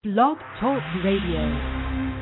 Blog Talk Radio.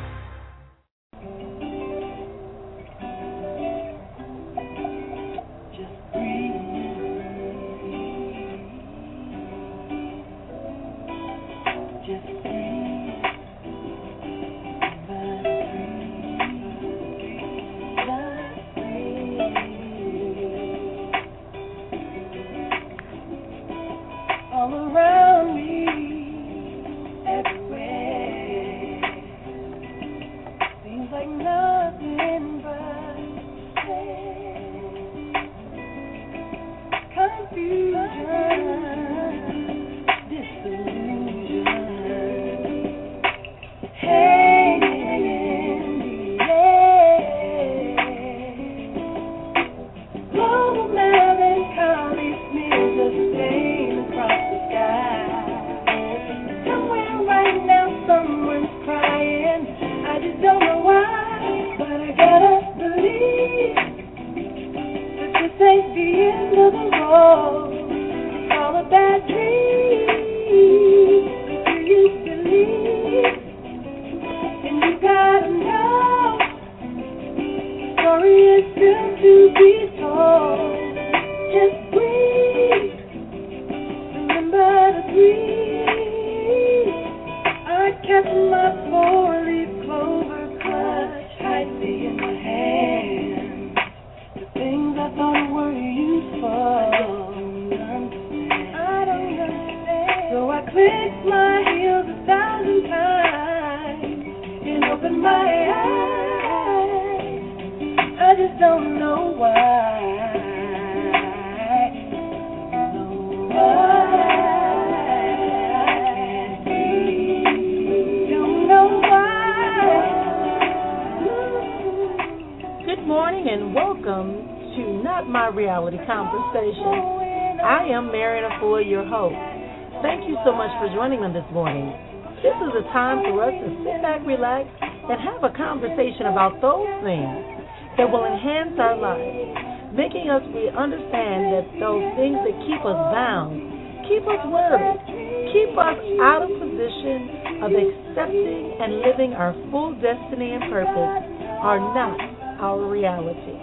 I am Marion Afua, your host. Thank you so much for joining me this morning. This is a time for us to sit back, relax, and have a conversation about those things that will enhance our lives, making us understand that those things that keep us bound, keep us worried, keep us out of position of accepting and living our full destiny and purpose are not our reality.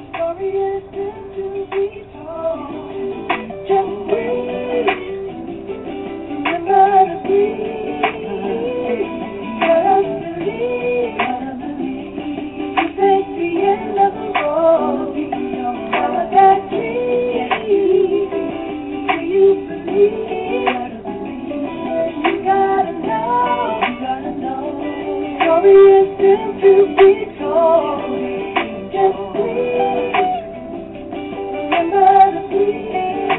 Just breathe. Remember to breathe. Just believe. You face the end of the road. Follow that dream. Do you believe? You gotta know. Story is still to be told. Just breathe. Remember to breathe.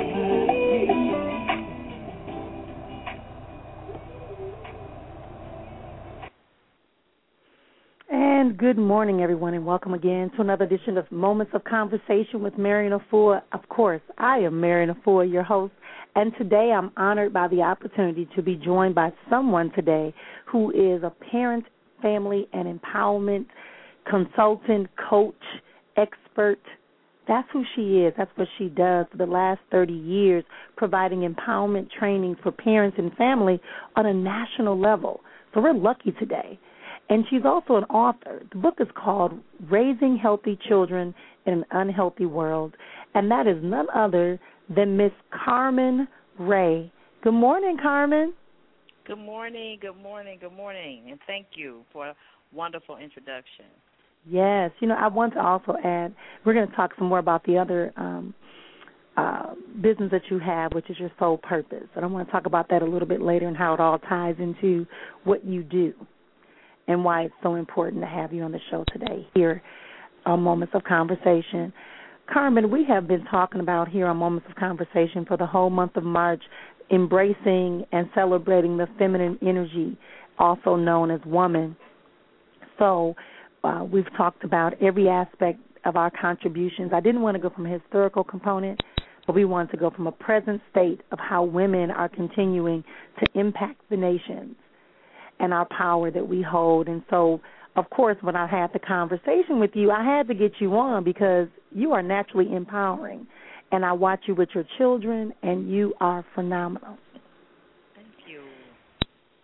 Good morning, everyone, and welcome again to another edition of Moments of Conversation with Marion Afua. Of course, I am Marion Afua, your host, and today I'm honored by the opportunity to be joined by someone today who is a parent, family, and empowerment consultant, coach, expert. That's who she is. That's what she does for the last 30 years, providing empowerment training for parents and family on a national level. So we're lucky today. And she's also an author. The book is called Raising Healthy Children in an Unhealthy World, and that is none other than Miss Carmen Ray. Good morning, Carmen. Good morning, and thank you for a wonderful introduction. Yes, I want to also add, we're going to talk some more about the other business that you have, which is your sole purpose. And I want to talk about that a little bit later and how it all ties into what you do and why it's so important to have you on the show today here on Moments of Conversation. Carmen, we have been talking about here on Moments of Conversation for the whole month of March, embracing and celebrating the feminine energy, also known as woman. So we've talked about every aspect of our contributions. I didn't want to go from a historical component, but we wanted to go from a present state of how women are continuing to impact the nations and our power that we hold. And so, of course, when I had the conversation with you, I had to get you on because you are naturally empowering. And I watch you with your children, and you are phenomenal. Thank you.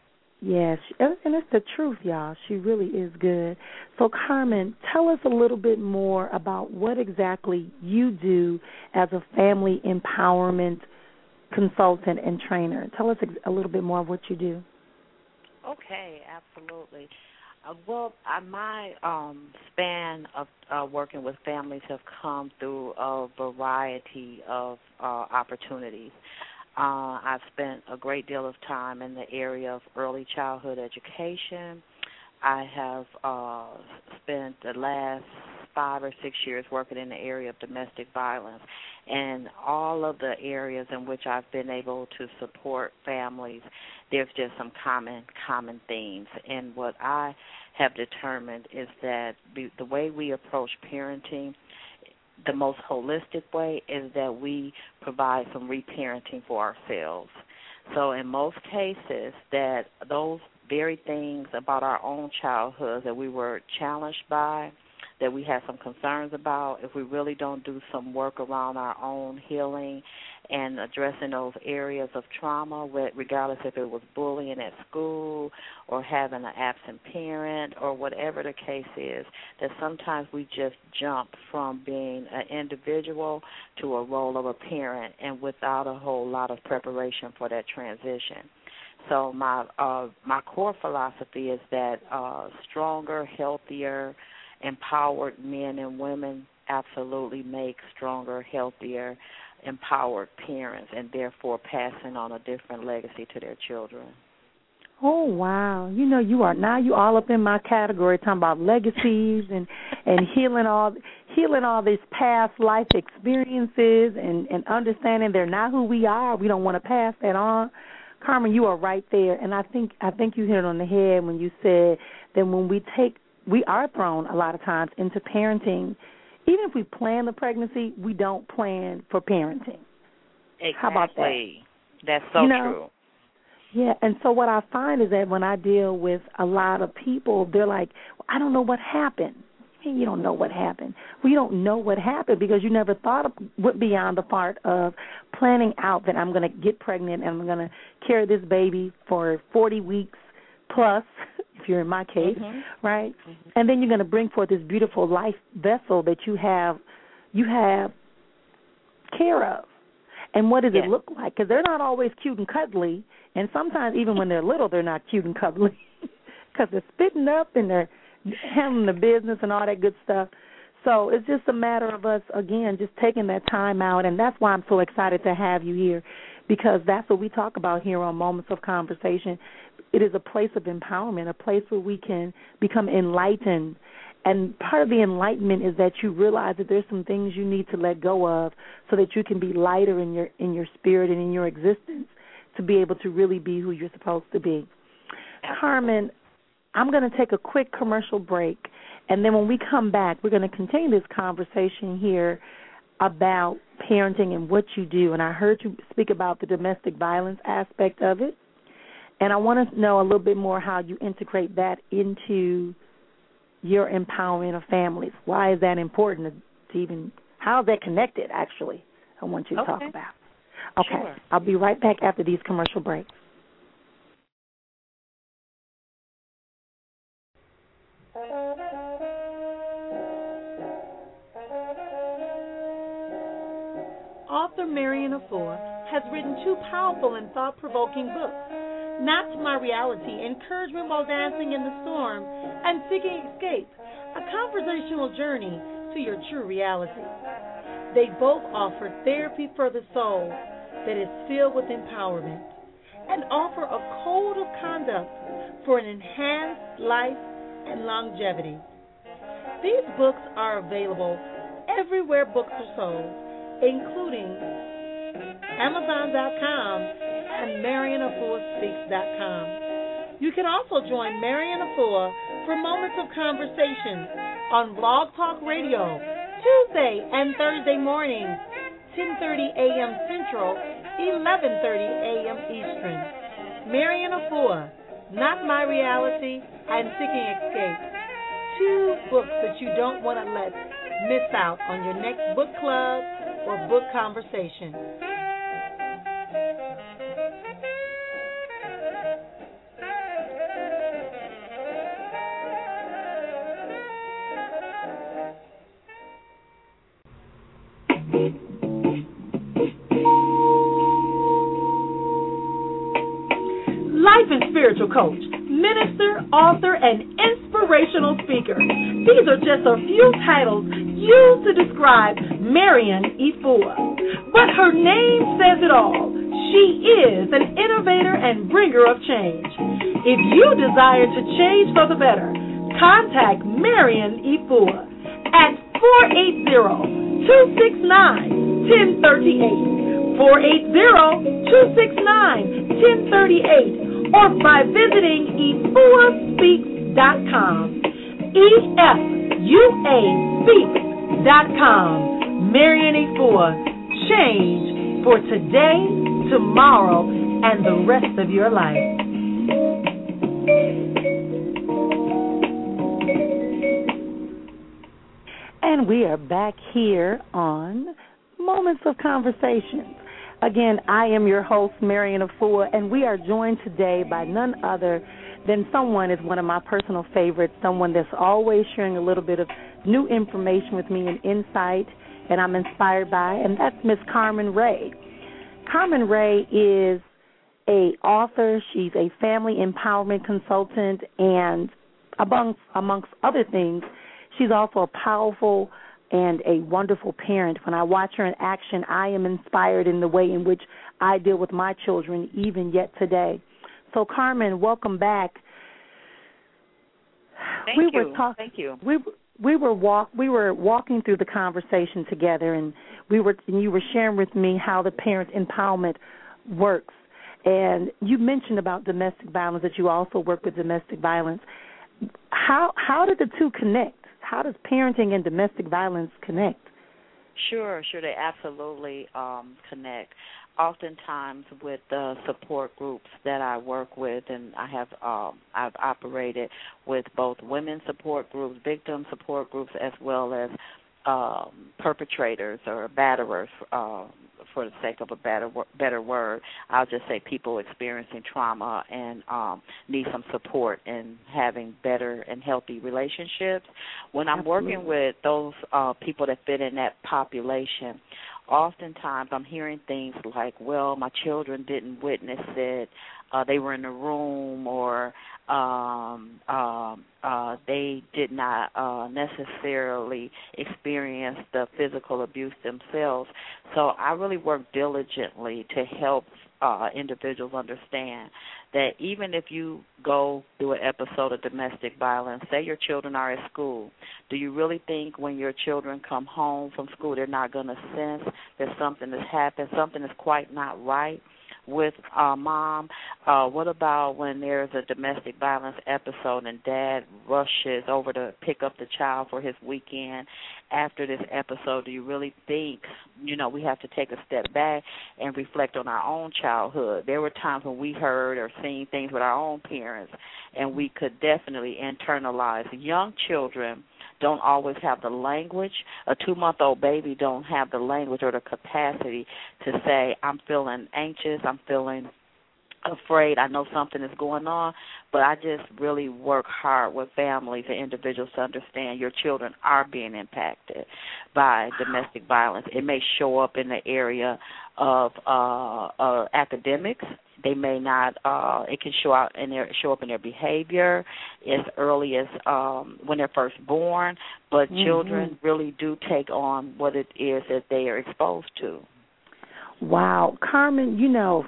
Yes, and it's the truth, y'all. She really is good. So, Carmen, tell us a little bit more about what exactly you do as a family empowerment consultant and trainer. Tell us a little bit more of what you do. Okay, absolutely. My span of working with families have come through a variety of opportunities. I've spent a great deal of time in the area of early childhood education. I have spent the last 5 or 6 years working in the area of domestic violence, and all of the areas in which I've been able to support families, there's just some common themes. And what I have determined is that the way we approach parenting, the most holistic way, is that we provide some reparenting for ourselves. So in most cases, that those very things about our own childhood that we were challenged by, that we had some concerns about, if we really don't do some work around our own healing and addressing those areas of trauma, regardless if it was bullying at school or having an absent parent or whatever the case is, that sometimes we just jump from being an individual to a role of a parent and without a whole lot of preparation for that transition. So my core philosophy is that stronger, healthier, empowered men and women absolutely make stronger, healthier, empowered parents, and therefore passing on a different legacy to their children. Oh, wow. You all up in my category talking about legacies and healing all these past life experiences and understanding they're not who we are. We don't want to pass that on. Carmen, you are right there, and I think you hit it on the head when you said that when we are thrown a lot of times into parenting. Even if we plan the pregnancy, we don't plan for parenting. Exactly. How about that? That's so true. Yeah, and so what I find is that when I deal with a lot of people, they're like, well, I don't know what happened. You don't know what happened. Well, you don't know what happened because you never thought went beyond the part of planning out that I'm going to get pregnant and I'm going to carry this baby for 40 weeks plus, if you're in my case, right? Mm-hmm. And then you're going to bring forth this beautiful life vessel that you have care of. And what does it look like? Because they're not always cute and cuddly, and sometimes even when they're little, they're not cute and cuddly because they're spitting up and they're handling the business and all that good stuff. So it's just a matter of us, again, just taking that time out, and that's why I'm so excited to have you here, because that's what we talk about here on Moments of Conversation. It is a place of empowerment, a place where we can become enlightened. And part of the enlightenment is that you realize that there's some things you need to let go of so that you can be lighter in your spirit and in your existence to be able to really be who you're supposed to be. Carmen, I'm going to take a quick commercial break, and then when we come back, we're going to continue this conversation here about parenting and what you do. And I heard you speak about the domestic violence aspect of it, and I want to know a little bit more how you integrate that into your empowering of families. Why is that important to even, how is that connected, actually, I want you to talk about. Okay, sure. I'll be right back after these commercial breaks. Author Marian Afua has written 2 powerful and thought-provoking books, Not My Reality, Encouragement While Dancing in the Storm, and Seeking Escape, a conversational journey to your true reality. They both offer therapy for the soul that is filled with empowerment and offer a code of conduct for an enhanced life and longevity. These books are available everywhere books are sold, including Amazon.com and MarianAfuaSpeaks.com. You can also join Marian Afua for Moments of Conversation on Blog Talk Radio, Tuesday and Thursday mornings, 10:30 a.m. Central, 11:30 a.m. Eastern. Marian Afua, Not My Reality, and Seeking Escape. 2 books that you don't want to let miss out on your next book club or book conversation. Life and spiritual coach, minister, author, and inspirational speaker. These are just a few titles used to describe Marion Efua. But her name says it all. She is an innovator and bringer of change. If you desire to change for the better, contact Marion Efua at 480-269-1038, 480-269-1038, or by visiting EFUASpeaks.com, EFUASpeaks.com. Marion Efua, change for today, tomorrow, and the rest of your life. And we are back here on Moments of Conversation. Again, I am your host, Marion Efua, and we are joined today by none other than someone is one of my personal favorites, someone that's always sharing a little bit of new information with me and insight, and I'm inspired by, and that's Miss Carmen Ray. Carmen Ray is an author. She's a family empowerment consultant, and amongst other things, she's also a powerful and a wonderful parent. When I watch her in action, I am inspired in the way in which I deal with my children, even yet today. So, Carmen, welcome back. Thank you. We were walking through the conversation together, and you were sharing with me how the parent empowerment works. And you mentioned about domestic violence, that you also work with domestic violence. How did the two connect? How does parenting and domestic violence connect? Sure, they absolutely connect. Oftentimes with the support groups that I work with, and I've operated with both women's support groups, victim support groups, as well as perpetrators or batterers, for the sake of a better word. I'll just say people experiencing trauma and need some support in having better and healthy relationships. When I'm working with those people that fit in that population, oftentimes I'm hearing things like, well, my children didn't witness it, they were in the room, or they did not necessarily experience the physical abuse themselves. So I really work diligently to help individuals understand that even if you go through an episode of domestic violence, say your children are at school, do you really think when your children come home from school they're not going to sense that something has happened, something is quite not right with mom? What about when there's a domestic violence episode and dad rushes over to pick up the child for his weekend after this episode? Do you really think, we have to take a step back and reflect on our own childhood? There were times when we heard or seen things with our own parents, and we could definitely internalize. Young children don't always have the language. A 2-month-old baby don't have the language or the capacity to say, I'm feeling anxious, I'm feeling afraid, I know something is going on. But I just really work hard with families and individuals to understand your children are being impacted by domestic violence. It may show up in the area of academics. They may not. It can show up in their behavior as early as when they're first born. But children really do take on what it is that they are exposed to. Wow, Carmen,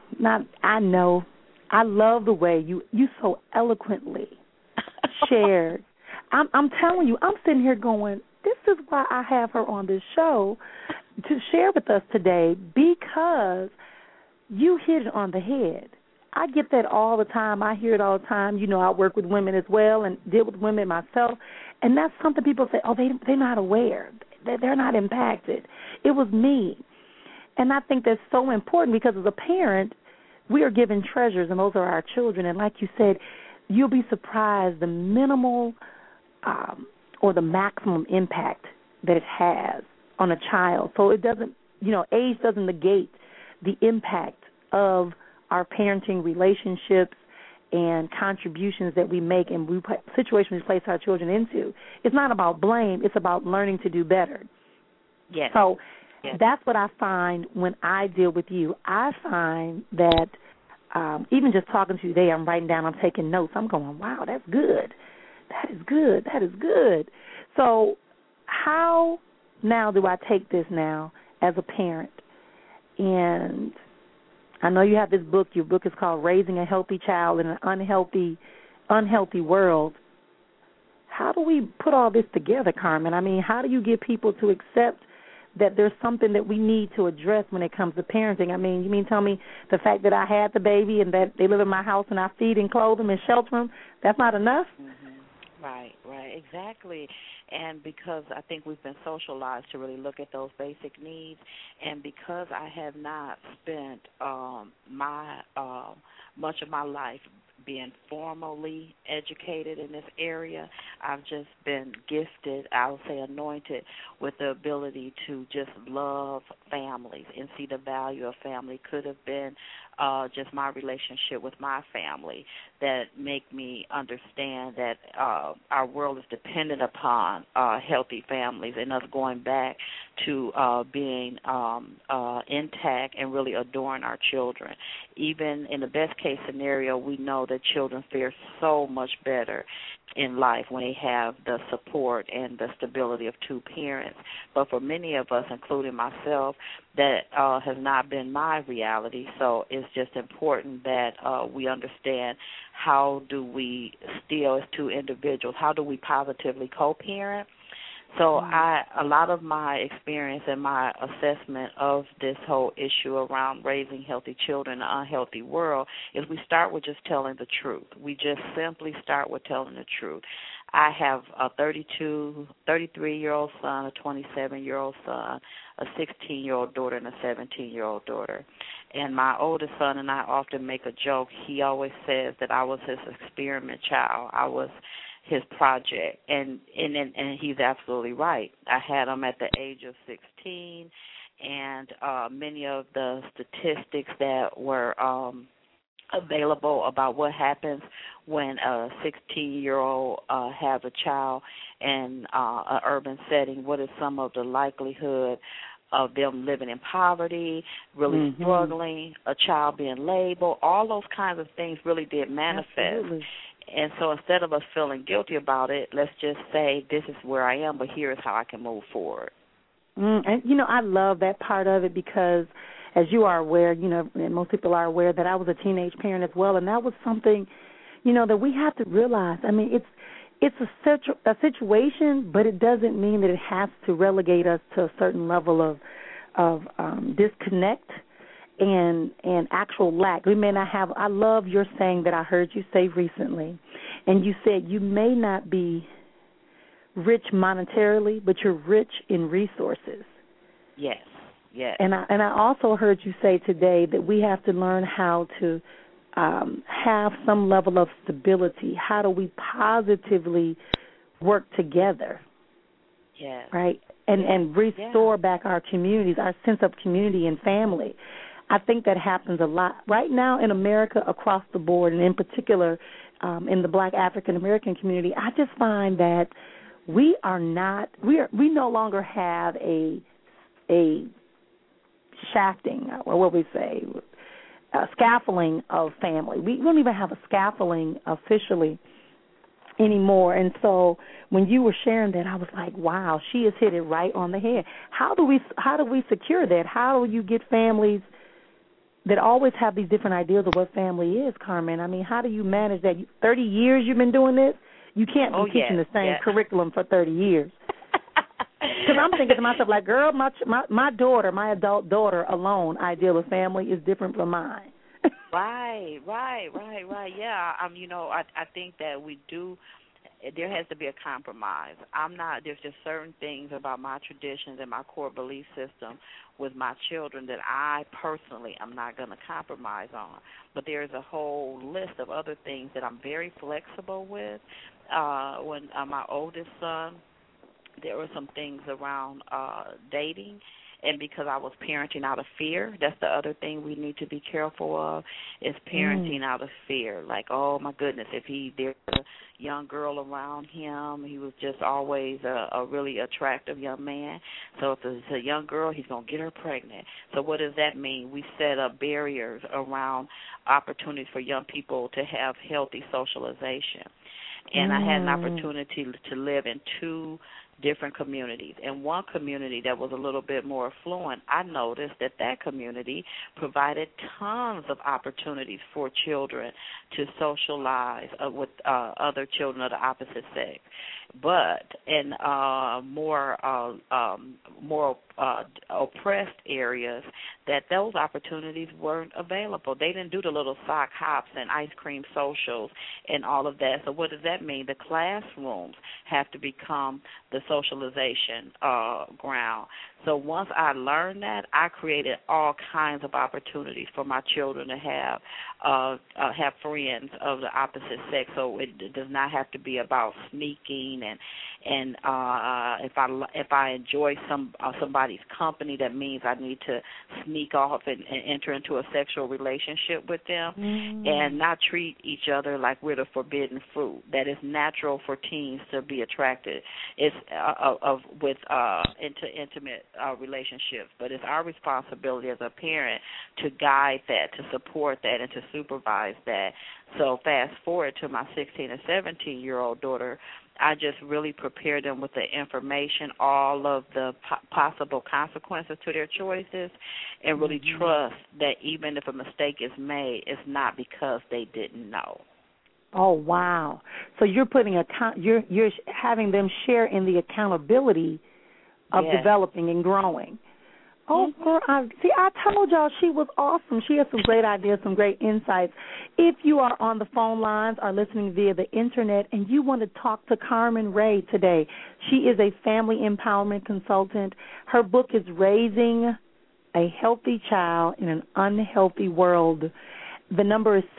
I love the way you so eloquently shared. I'm telling you, I'm sitting here going, this is why I have her on this show to share with us today, because you hit it on the head. I get that all the time. I hear it all the time. I work with women as well and deal with women myself, and that's something people say, they're not aware. They're not impacted. It was me. And I think that's so important, because as a parent, we are given treasures, and those are our children. And like you said, you'll be surprised the minimal or the maximum impact that it has on a child. So it doesn't, age doesn't negate the impact of our parenting relationships and contributions that we make and situations we place our children into. It's not about blame. It's about learning to do better. Yes. So Yes. that's what I find when I deal with you. I find that even just talking to you today, I'm writing down, I'm taking notes. I'm going, wow, that's good. That is good. That is good. So how now do I take this now as a parent? And I know you have this book. Your book is called Raising a Healthy Child in an Unhealthy World. How do we put all this together, Carmen? I mean, how do you get people to accept that there's something that we need to address when it comes to parenting? I mean, you mean tell me the fact that I had the baby and that they live in my house and I feed and clothe them and shelter them, that's not enough? Mm-hmm. Right, exactly. And because I think we've been socialized to really look at those basic needs, and because I have not spent much of my life being formally educated in this area, I've just been gifted, I would say anointed, with the ability to just love families and see the value of family. Could have been just my relationship with my family that make me understand that our world is dependent upon healthy families and us going back to being intact and really adoring our children. Even in the best case scenario, we know that children fare so much better in life when they have the support and the stability of two parents. But for many of us, including myself, that has not been my reality. So it's just important that we understand how do we still, as two individuals, how do we positively co-parent. So a lot of my experience and my assessment of this whole issue around raising healthy children in an unhealthy world is we start with just telling the truth. We just simply start with telling the truth. I have a 33-year-old son, a 27-year-old son, a 16-year-old daughter, and a 17-year-old daughter. And my oldest son and I often make a joke. He always says that I was his experiment child. I was his project, and he's absolutely right. I had him at the age of 16, and many of the statistics that were available about what happens when a 16-year-old has a child in an urban setting, what is some of the likelihood of them living in poverty, really struggling, a child being labeled, all those kinds of things really did manifest. Absolutely. And so instead of us feeling guilty about it, let's just say this is where I am, but here is how I can move forward. And, I love that part of it because, as you are aware, and most people are aware that I was a teenage parent as well, and that was something, that we have to realize. I mean, it's a situation, but it doesn't mean that it has to relegate us to a certain level of disconnect and actual lack. We may not have, I love your saying that I heard you say recently, and you said you may not be rich monetarily, but you're rich in resources. Yes. And I also heard you say today that we have to learn how to have some level of stability. How do we positively work together? Yes. Right? And restore back our communities, our sense of community and family. I think that happens a lot right now in America across the board, and in particular in the Black African American community. I just find that we no longer have a shafting, or what we say, a scaffolding of family. We don't even have a scaffolding officially anymore. And so when you were sharing that, I was like, wow, she has hit it right on the head. How do we secure that? How do you get families that always have these different ideas of what family is, Carmen? I mean, how do you manage that? 30 years you've been doing this? You can't be teaching the same curriculum for 30 years. Because I'm thinking to myself, like, girl, my daughter, my adult daughter alone, ideal of family is different from mine. Right. Yeah, I think that we do. There has to be a compromise. There's just certain things about my traditions and my core belief system with my children that I personally am not going to compromise on. But there's a whole list of other things that I'm very flexible with. When my oldest son, there were some things around dating and because I was parenting out of fear, that's the other thing we need to be careful of, is parenting out of fear. Like, oh, my goodness, if there's a young girl around him, he was just always a really attractive young man. So if it's a young girl, he's going to get her pregnant. So what does that mean? We set up barriers around opportunities for young people to have healthy socialization. And I had an opportunity to live in two different communities. In one community that was a little bit more affluent, I noticed that community provided tons of opportunities for children to socialize with other children of the opposite sex. But in more oppressed areas, that those opportunities weren't available. They didn't do the little sock hops and ice cream socials and all of that. So what does that mean? The classrooms have to become the socialization ground. So once I learned that, I created all kinds of opportunities for my children to have friends of the opposite sex. So it does not have to be about sneaking and if I enjoy somebody's company, that means I need to sneak off and enter into a sexual relationship with them and not treat each other like we're the forbidden fruit. That is natural for teens to be attracted. It's into intimate relationships, but it's our responsibility as a parent to guide that, to support that, and to supervise that. So fast forward to my 16 and 17-year-old daughter, I just really prepare them with the information, all of the possible consequences to their choices, and really trust that even if a mistake is made, it's not because they didn't know. Oh, wow. So you're putting you're having them share in the accountability of developing and growing. Oh, girl, I told y'all she was awesome. She has some great ideas, some great insights. If you are on the phone lines or listening via the Internet and you want to talk to Carmen Ray today, she is a family empowerment consultant. Her book is Raising a Healthy Child in an Unhealthy World. The number is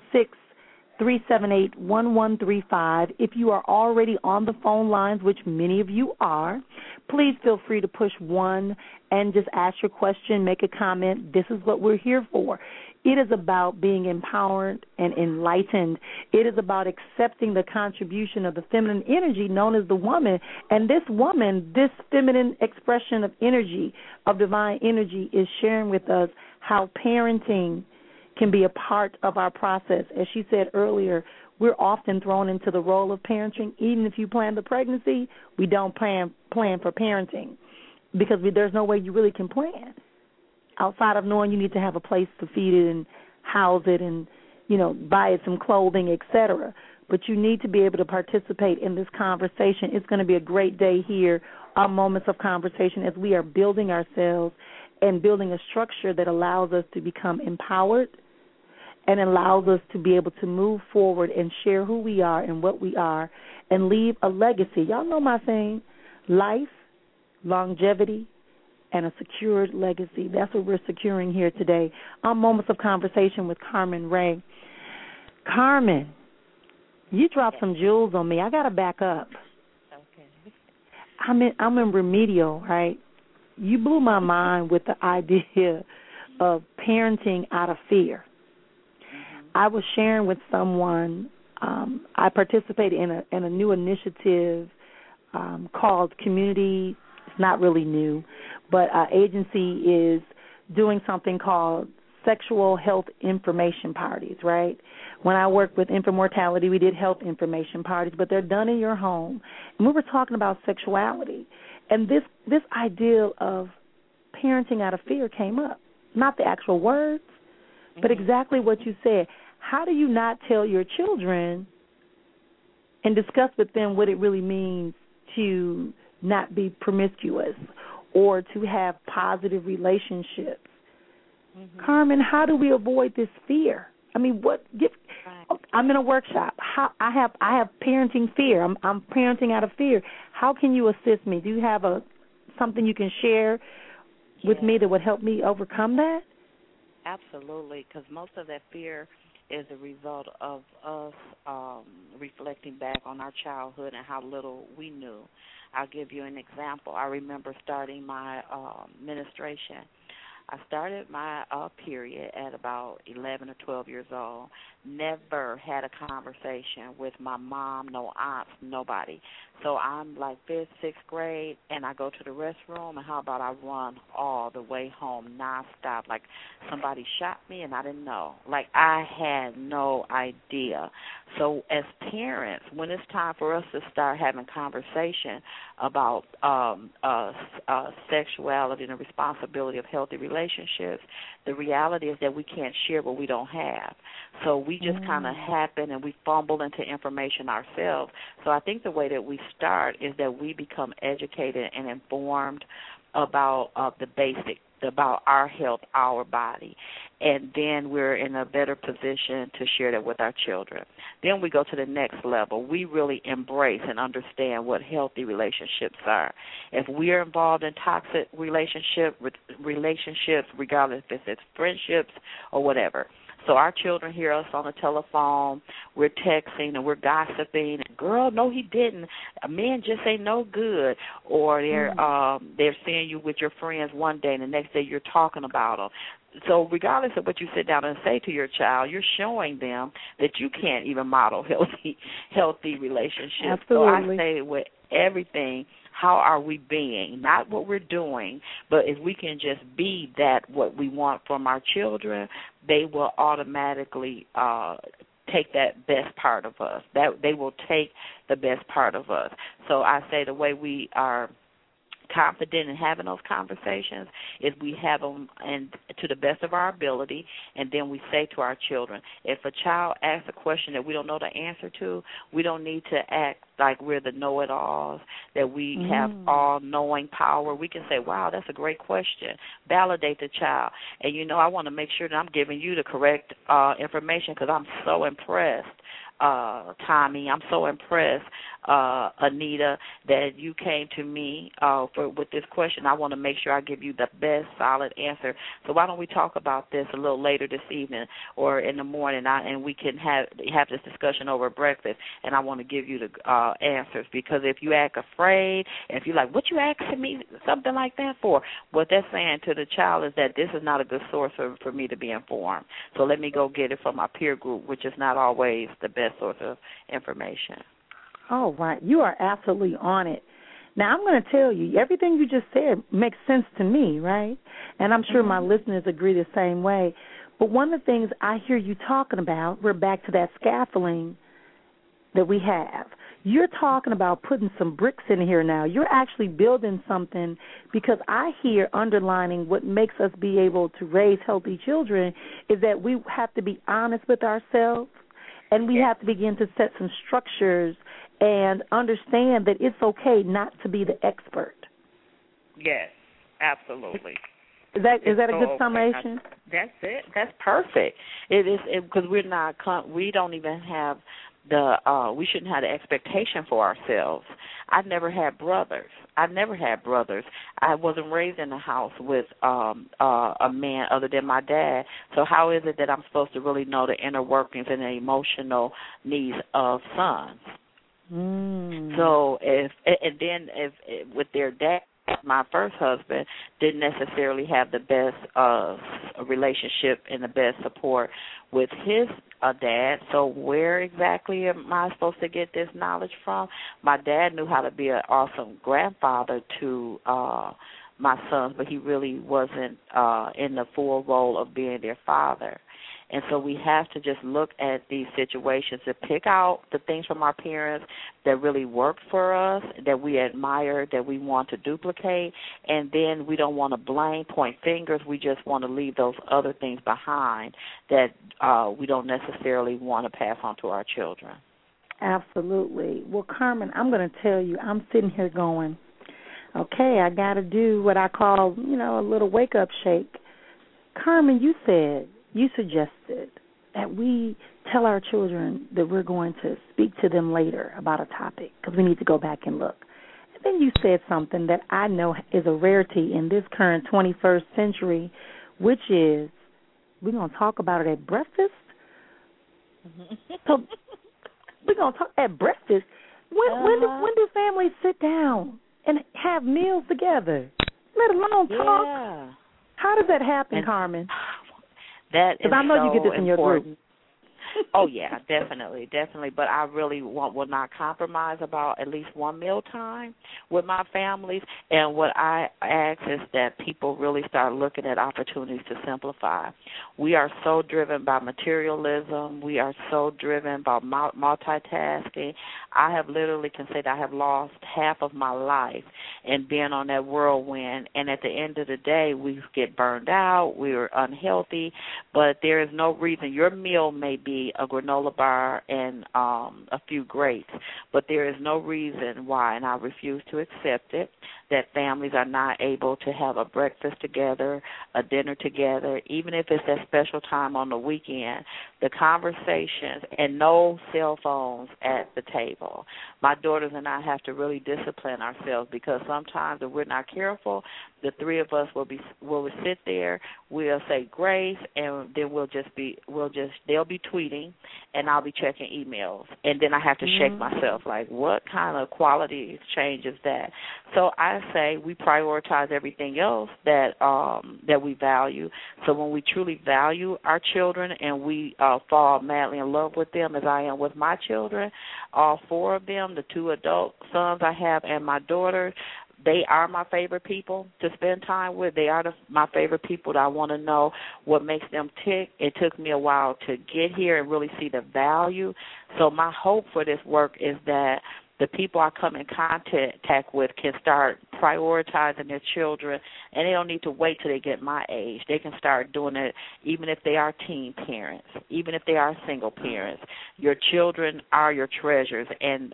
646-378-1135. If you are already on the phone lines, which many of you are, please feel free to push 1 and just ask your question, make a comment. This is what we're here for. It is about being empowered and enlightened. It is about accepting the contribution of the feminine energy known as the woman. And this woman, this feminine expression of energy, of divine energy, is sharing with us how parenting can be a part of our process. As she said earlier, we're often thrown into the role of parenting. Even if you plan the pregnancy, we don't plan for parenting because there's no way you really can plan outside of knowing you need to have a place to feed it and house it and, buy it some clothing, etc. But you need to be able to participate in this conversation. It's going to be a great day here, our moments of conversation as we are building ourselves and building a structure that allows us to become empowered and allows us to be able to move forward and share who we are and what we are and leave a legacy. Y'all know my saying, life, longevity, and a secured legacy. That's what we're securing here today. Our moments of conversation with Carmen Ray. Carmen, you dropped some jewels on me. I got to back up. Okay. I'm in remedial, right? You blew my mind with the idea of parenting out of fear. I was sharing with someone, I participated in a new initiative called Community. It's not really new, but our agency is doing something called sexual health information parties, right? When I worked with Infomortality, we did health information parties, but they're done in your home. And we were talking about sexuality. And this idea of parenting out of fear came up. Not the actual words, but exactly what you said. How do you not tell your children and discuss with them what it really means to not be promiscuous or to have positive relationships? Carmen, how do we avoid this fear? I mean, I'm in a workshop. I have parenting fear. I'm parenting out of fear. How can you assist me? Do you have something you can share with me that would help me overcome that? Absolutely, because most of that fear is a result of us reflecting back on our childhood and how little we knew. I'll give you an example. I remember starting my ministration. I started my period at about 11 or 12 years old. Never had a conversation with my mom, no aunts, nobody. So I'm like 5th, 6th grade, and I go to the restroom, and how about I run all the way home nonstop, like somebody shot me and I didn't know. Like I had no idea. So as parents, when it's time for us to start having conversation about sexuality and the responsibility of healthy relationships, the reality is that we can't share what we don't have. So we just kind of happen and we fumble into information ourselves. So I think the way that we start is that we become educated and informed about the basic, about our health, our body, and then we're in a better position to share that with our children. Then we go to the next level. We really embrace and understand what healthy relationships are. If we're involved in toxic relationships, regardless if it's friendships or whatever. So our children hear us on the telephone, we're texting and we're gossiping. Girl, no, he didn't. A man just ain't no good. Or they're seeing you with your friends one day and the next day you're talking about them. So regardless of what you sit down and say to your child, you're showing them that you can't even model healthy relationships. Absolutely. So I say with everything, how are we being? Not what we're doing, but if we can just be that what we want from our children, they will automatically take that best part of us. That they will take the best part of us. So I say the way we are confident in having those conversations is we have them and to the best of our ability, and then we say to our children, if a child asks a question that we don't know the answer to, we don't need to act like we're the know-it-alls, that we have all-knowing power. We can say, wow, that's a great question. Validate the child. And, I want to make sure that I'm giving you the correct information because I'm so impressed. Tommy, I'm so impressed, Anita, that you came to me with this question. I want to make sure I give you the best solid answer. So why don't we talk about this a little later this evening or in the morning, and we can have this discussion over breakfast, and I want to give you the answers, because if you act afraid, if you're like, what you asking me, something like that for, what they're saying to the child is that this is not a good source for me to be informed. So let me go get it from my peer group, which is not always the best source of information. Oh, right. You are absolutely on it. Now, I'm going to tell you, everything you just said makes sense to me, right? And I'm sure my listeners agree the same way. But one of the things I hear you talking about, we're back to that scaffolding that we have. You're talking about putting some bricks in here now. You're actually building something, because I hear underlining what makes us be able to raise healthy children is that we have to be honest with ourselves. And we have to begin to set some structures and understand that it's okay not to be the expert. Yes, absolutely. Is that a good summation? That's it. That's perfect. It is, because we don't even have we shouldn't have the expectation for ourselves. I never had brothers. I wasn't raised in a house with a man other than my dad. So how is it that I'm supposed to really know the inner workings and the emotional needs of sons? So if with their dad, my first husband didn't necessarily have the best relationship and the best support with his dad. So where exactly am I supposed to get this knowledge from? My dad knew how to be an awesome grandfather to my sons, but he really wasn't in the full role of being their father. And so we have to just look at these situations and pick out the things from our parents that really worked for us, that we admire, that we want to duplicate, and then we don't want to point fingers. We just want to leave those other things behind that we don't necessarily want to pass on to our children. Absolutely. Well, Carmen, I'm going to tell you, I'm sitting here going, okay, I got to do what I call, a little wake-up shake. Carmen, you suggested that we tell our children that we're going to speak to them later about a topic because we need to go back and look. And then you said something that I know is a rarity in this current 21st century, which is we're going to talk about it at breakfast So we're going to talk at breakfast. When do families sit down and have meals together, let alone talk? Yeah. How does that happen, Carmen? That is Because I know so you get this in your important. group. Oh, yeah, definitely. But I really will not compromise about at least one meal time with my families. And what I ask is that people really start looking at opportunities to simplify. We are so driven by materialism. We are so driven by multitasking. I have literally can say that I have lost half of my life in being on that whirlwind. And at the end of the day, we get burned out. We're unhealthy. But there is no reason. Your meal may be a granola bar and a few grapes, but there is no reason why, and I refuse to accept it, that families are not able to have a breakfast together, a dinner together, even if it's that special time on the weekend, the conversations, and no cell phones at the table. My daughters and I have to really discipline ourselves because sometimes if we're not careful, the three of us will sit there, we'll say grace, and then they'll be tweeting, and I'll be checking emails, and then I have to shake myself like, what kind of quality exchange is that? So I say we prioritize everything else that we value. So when we truly value our children and we fall madly in love with them, as I am with my children, all four of them, the two adult sons I have and my daughter, they are my favorite people to spend time with. They are my favorite people that I want to know what makes them tick. It took me a while to get here and really see the value. So my hope for this work is that the people I come in contact with can start prioritizing their children, and they don't need to wait till they get my age. They can start doing it even if they are teen parents, even if they are single parents. Your children are your treasures, and,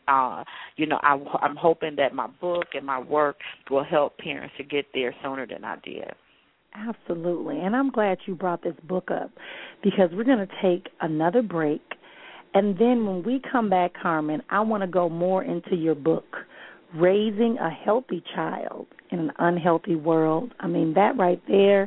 I'm hoping that my book and my work will help parents to get there sooner than I did. Absolutely, and I'm glad you brought this book up because we're going to take another break. And then when we come back, Carmen, I want to go more into your book, Raising a Healthy Child in an Unhealthy World. I mean, that right there,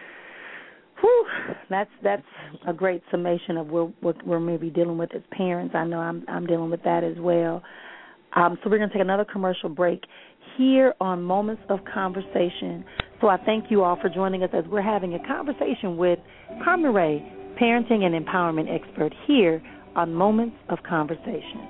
that's a great summation of what we're maybe dealing with as parents. I know I'm dealing with that as well. So we're going to take another commercial break here on Moments of Conversation. So I thank you all for joining us as we're having a conversation with Carmen Ray, parenting and empowerment expert here on Moments of Conversation.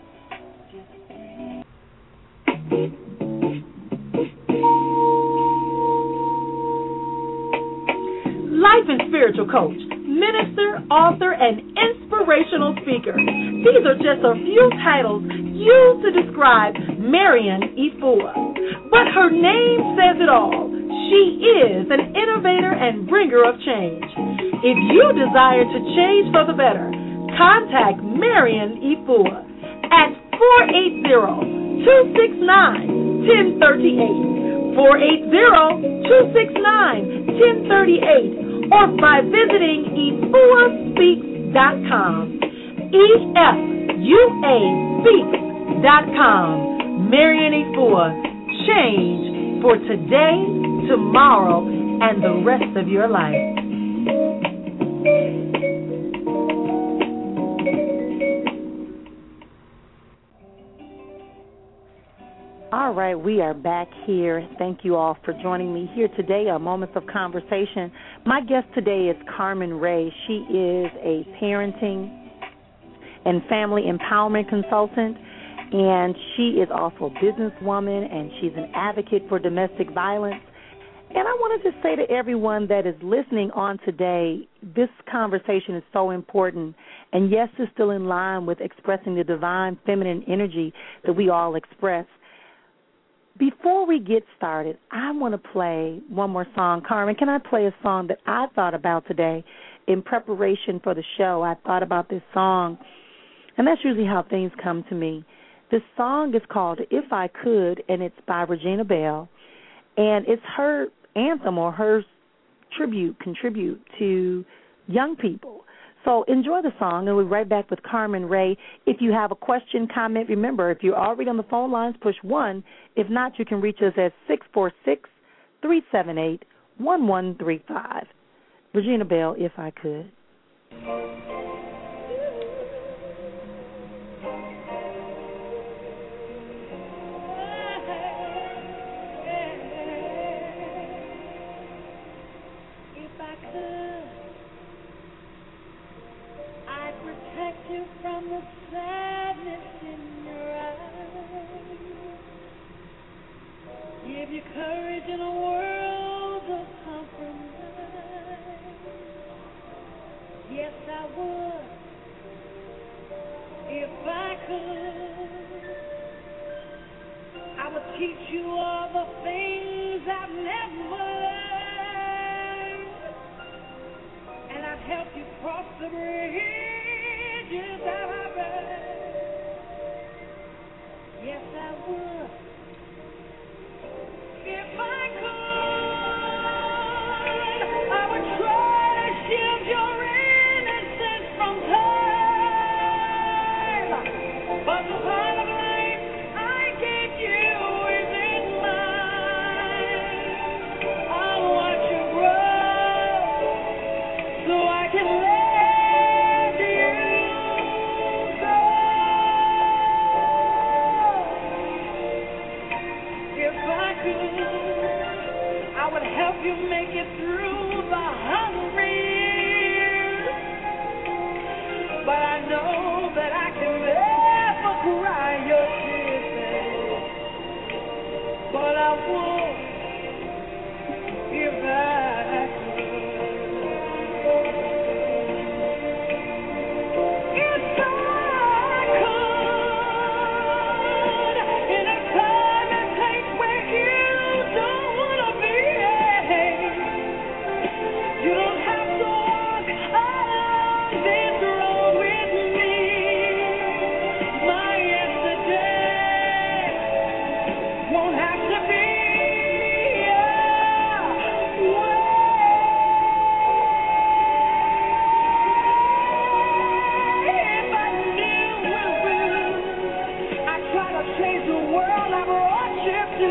Life and spiritual coach, minister, author, and inspirational speaker. These are just a few titles used to describe Marian Efua. But her name says it all. She is an innovator and bringer of change. If you desire to change for the better, contact Marian Efua at 480-269-1038, 480-269-1038, or by visiting EFUASpeaks.com, EFUASpeaks.com. Marian Efua, change for today, tomorrow, and the rest of your life. All right, we are back here. Thank you all for joining me here today on Moments of Conversation. My guest today is Carmen Ray. She is a parenting and family empowerment consultant, and she is also a businesswoman, and she's an advocate for domestic violence. And I wanted to say to everyone that is listening on today, this conversation is so important. And yes, it's still in line with expressing the divine feminine energy that we all express. Before we get started, I want to play one more song. Carmen, can I play a song that I thought about today in preparation for the show? I thought about this song, and that's usually how things come to me. This song is called If I Could, and it's by Regina Belle, and it's her anthem or her contribute to young people. So enjoy the song, and we'll be right back with Carmen Ray. If you have a question, comment, remember, if you're already on the phone lines, push 1. If not, you can reach us at 646-378-1135. Regina Belle, If I Could. you courage in a world of compromise. Yes, I would if I could. I would teach you all the things I've never learned, and I'd help you cross the bridges that I burned. Yes, I would. If I could, I would try to shield your innocence from time. But the bottom line I gave you isn't mine. I'll watch you grow so I can let you go. If I could, I would help you make it through the hungry years. But I know that I can never cry your tears, baby. But I would if I could. If I could, in a time and place where you don't want to be. You don't have to walk along this road with me. My yesterday won't have to be if I knew I'd try to change the world I brought you to.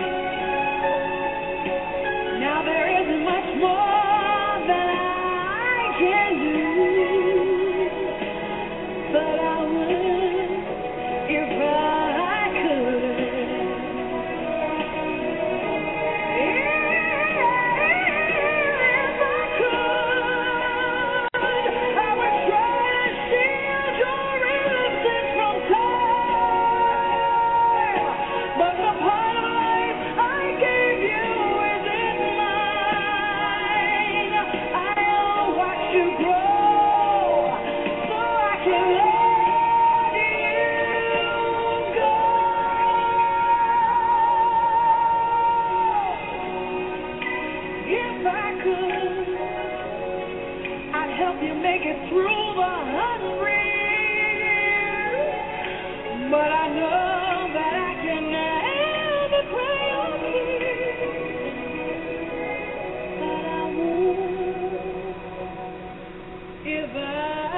Now there isn't much more that I can do, but I would if I could. If I could, I would try to shield your innocence from time. But the part of life I gave you isn't mine. I'll watch you grow so I can let you go. If I could, I'd help you make it through the hungry years. But I know that I can never cry your tears. But I would if I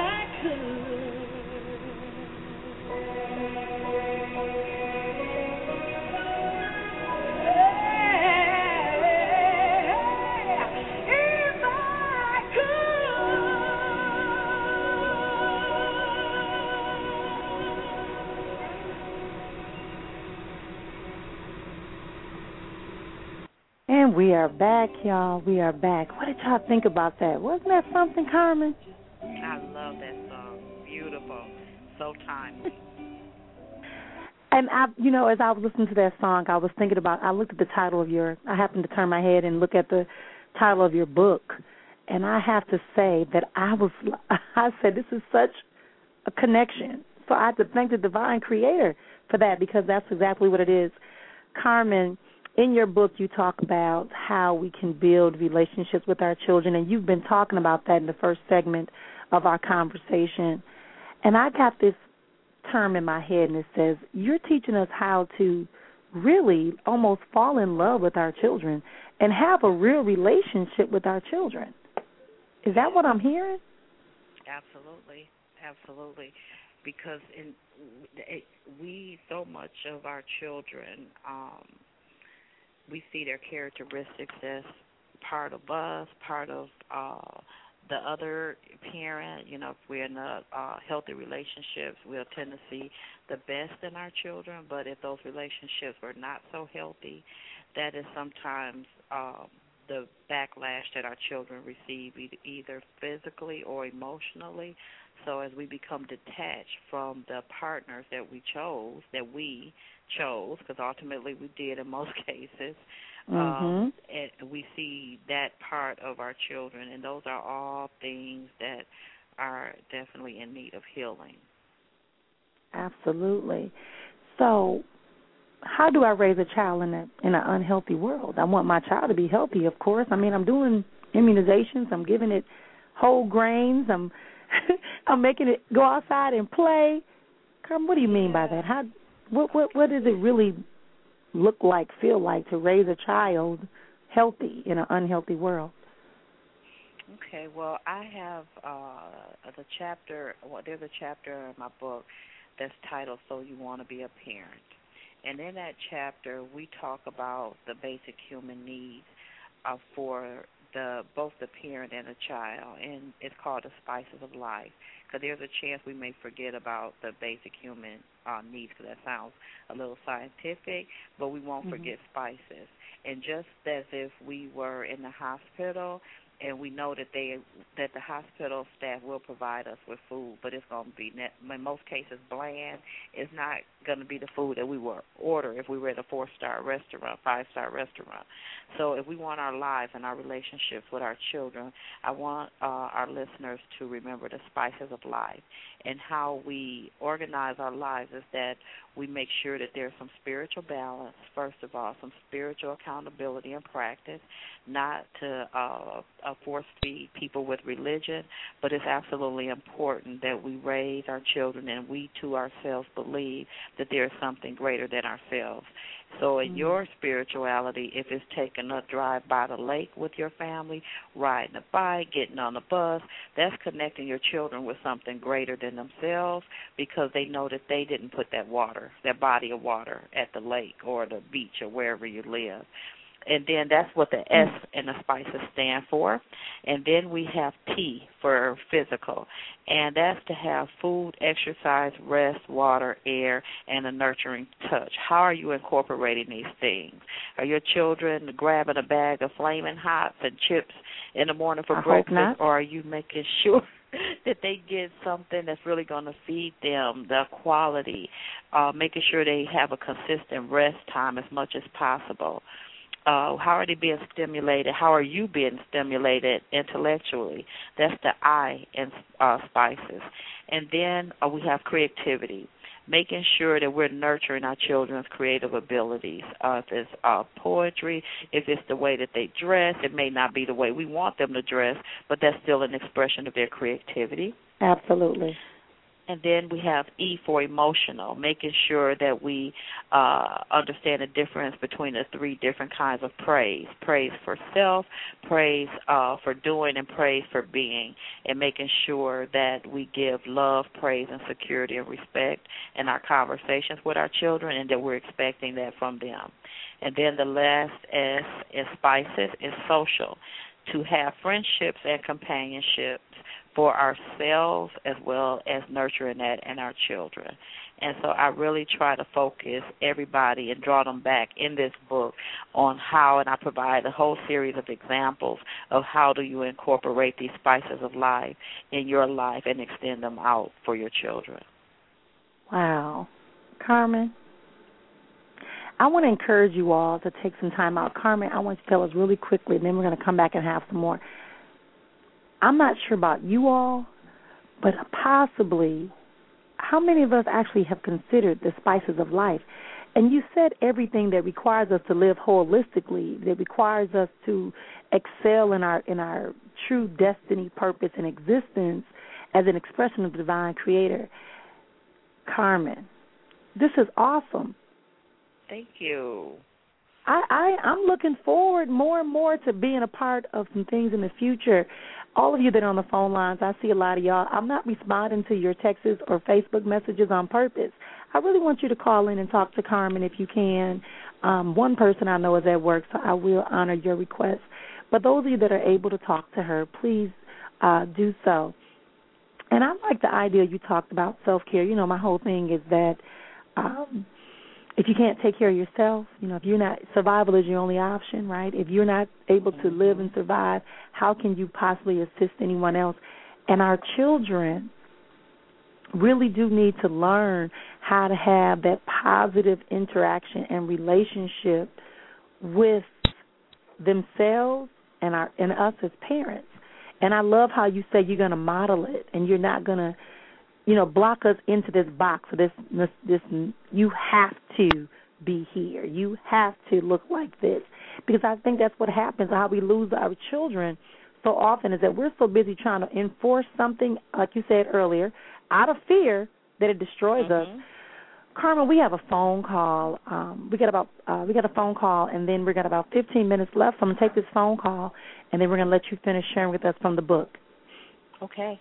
And we are back, y'all. We are back. What did y'all think about that? Wasn't that something, Carmen? I love that song. Beautiful. So timely. And as I was listening to that song, I was thinking about, I looked at the title of I happened to turn my head and look at the title of your book. And I have to say that I said, this is such a connection. So I have to thank the divine creator for that, because that's exactly what it is. Carmen, in your book, you talk about how we can build relationships with our children, and you've been talking about that in the first segment of our conversation. And I got this term in my head, and it says, you're teaching us how to really almost fall in love with our children and have a real relationship with our children. Is that what I'm hearing? Absolutely. Absolutely. Because we, so much of our children, we see their characteristics as part of us, part of the other parent. If we're in a healthy relationships, we'll tend to see the best in our children. But if those relationships are not so healthy, that is sometimes the backlash that our children receive, either physically or emotionally. So as we become detached from the partners that we chose, because ultimately we did in most cases, and we see that part of our children, and those are all things that are definitely in need of healing. Absolutely. So how do I raise a child in an unhealthy world? I want my child to be healthy, of course. I mean, I'm doing immunizations. I'm giving it whole grains. I'm making it go outside and play. Carmen, what do you mean by that? What does it really look like, feel like to raise a child healthy in an unhealthy world? Okay, well, I have the chapter. Well, there's a chapter in my book that's titled "So You Want to Be a Parent," and in that chapter we talk about the basic human needs for both the parent and the child, and it's called the spices of life. Because there's a chance we may forget about the basic human needs, because that sounds a little scientific, but we won't forget spices. And just as if we were in the hospital, and we know that the hospital staff will provide us with food, but it's going to be, in most cases, bland. It's not going to be the food that we would order if we were at a 4-star restaurant, 5-star restaurant. So if we want our lives and our relationships with our children, I want our listeners to remember the spices of life. And how we organize our lives is that we make sure that there's some spiritual balance, first of all, some spiritual accountability and practice, not to force feed people with religion, but it's absolutely important that we raise our children and we to ourselves believe that there is something greater than ourselves. So in your spirituality, if it's taking a drive by the lake with your family, riding a bike, getting on a bus, that's connecting your children with something greater than themselves, because they know that they didn't put that body of water at the lake or the beach or wherever you live. And then that's what the S in the spices stand for. And then we have T for physical, and that's to have food, exercise, rest, water, air, and a nurturing touch. How are you incorporating these things? Are your children grabbing a bag of Flaming Hots and chips in the morning for breakfast, or are you making sure that they get something that's really going to feed them, the quality, making sure they have a consistent rest time as much as possible? How are they being stimulated? How are you being stimulated intellectually? That's the I in spices. And then we have creativity, making sure that we're nurturing our children's creative abilities. If it's poetry, if it's the way that they dress, it may not be the way we want them to dress, but that's still an expression of their creativity. Absolutely. And then we have E for emotional, making sure that we understand the difference between the 3 different kinds of praise. Praise for self, praise for doing, and praise for being, and making sure that we give love, praise, and security and respect in our conversations with our children, and that we're expecting that from them. And then the last S in spices is social, to have friendships and companionships for ourselves as well as nurturing that in our children. And so I really try to focus everybody and draw them back in this book on how, and I provide a whole series of examples of how do you incorporate these spices of life in your life and extend them out for your children. Wow. Carmen, I want to encourage you all to take some time out. Carmen, I want you to tell us really quickly, and then we're going to come back and have some more. I'm not sure about you all, but possibly how many of us actually have considered the spices of life? And you said everything that requires us to live holistically, that requires us to excel in our true destiny, purpose, and existence as an expression of the divine creator. Carmen, this is awesome. Thank you. I'm looking forward more and more to being a part of some things in the future. All of you that are on the phone lines, I see a lot of y'all. I'm not responding to your texts or Facebook messages on purpose. I really want you to call in and talk to Carmen if you can. One person I know is at work, so I will honor your request. But those of you that are able to talk to her, please do so. And I like the idea you talked about self-care. You know, my whole thing is that if you can't take care of yourself, you know, if you're not, survival is your only option, right? If you're not able to live and survive, how can you possibly assist anyone else? And our children really do need to learn how to have that positive interaction and relationship with themselves and us as parents. And I love how you say you're going to model it, and you're not going to, block us into this box. This you have to be here. You have to look like this, because I think that's what happens. How we lose our children so often is that we're so busy trying to enforce something, like you said earlier, out of fear that it destroys us. Carmen, we have a phone call. We got a phone call, and then we got about 15 minutes left. So I'm gonna take this phone call, and then we're gonna let you finish sharing with us from the book. Okay.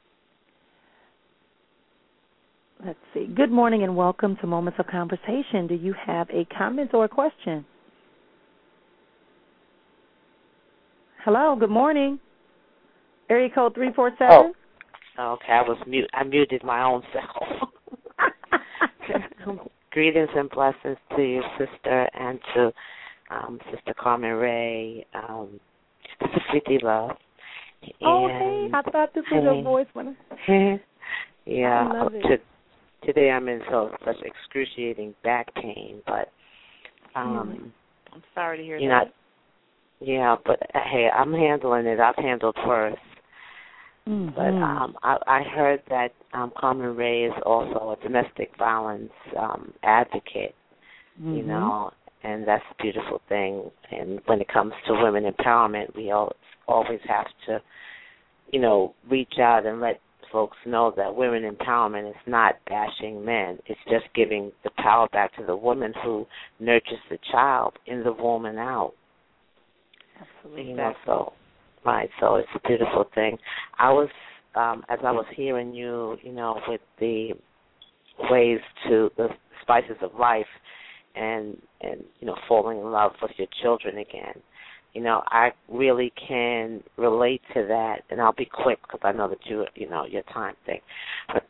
Let's see. Good morning and welcome to Moments of Conversation. Do you have a comment or a question? Hello. Good morning. Area code 347. Oh, okay. I muted my own self. Greetings and blessings to you, sister, and to Sister Carmen Ray, Sister Sweetie Love. Oh, hey, I thought this was your voice. Yeah, I love it. Today I'm in such excruciating back pain, but I'm sorry to hear that. Yeah, but hey, I'm handling it. I've handled worse. Mm-hmm. But I heard that Carmen Ray is also a domestic violence advocate, and that's a beautiful thing. And when it comes to women empowerment, we always have to, reach out and let folks know that women empowerment is not bashing men. It's just giving the power back to the woman who nurtures the child in the womb and out. Absolutely. So it's a beautiful thing. I was, as I was hearing you, with the ways to the spices of life, and falling in love with your children again. I really can relate to that, and I'll be quick because I know that your time thing. But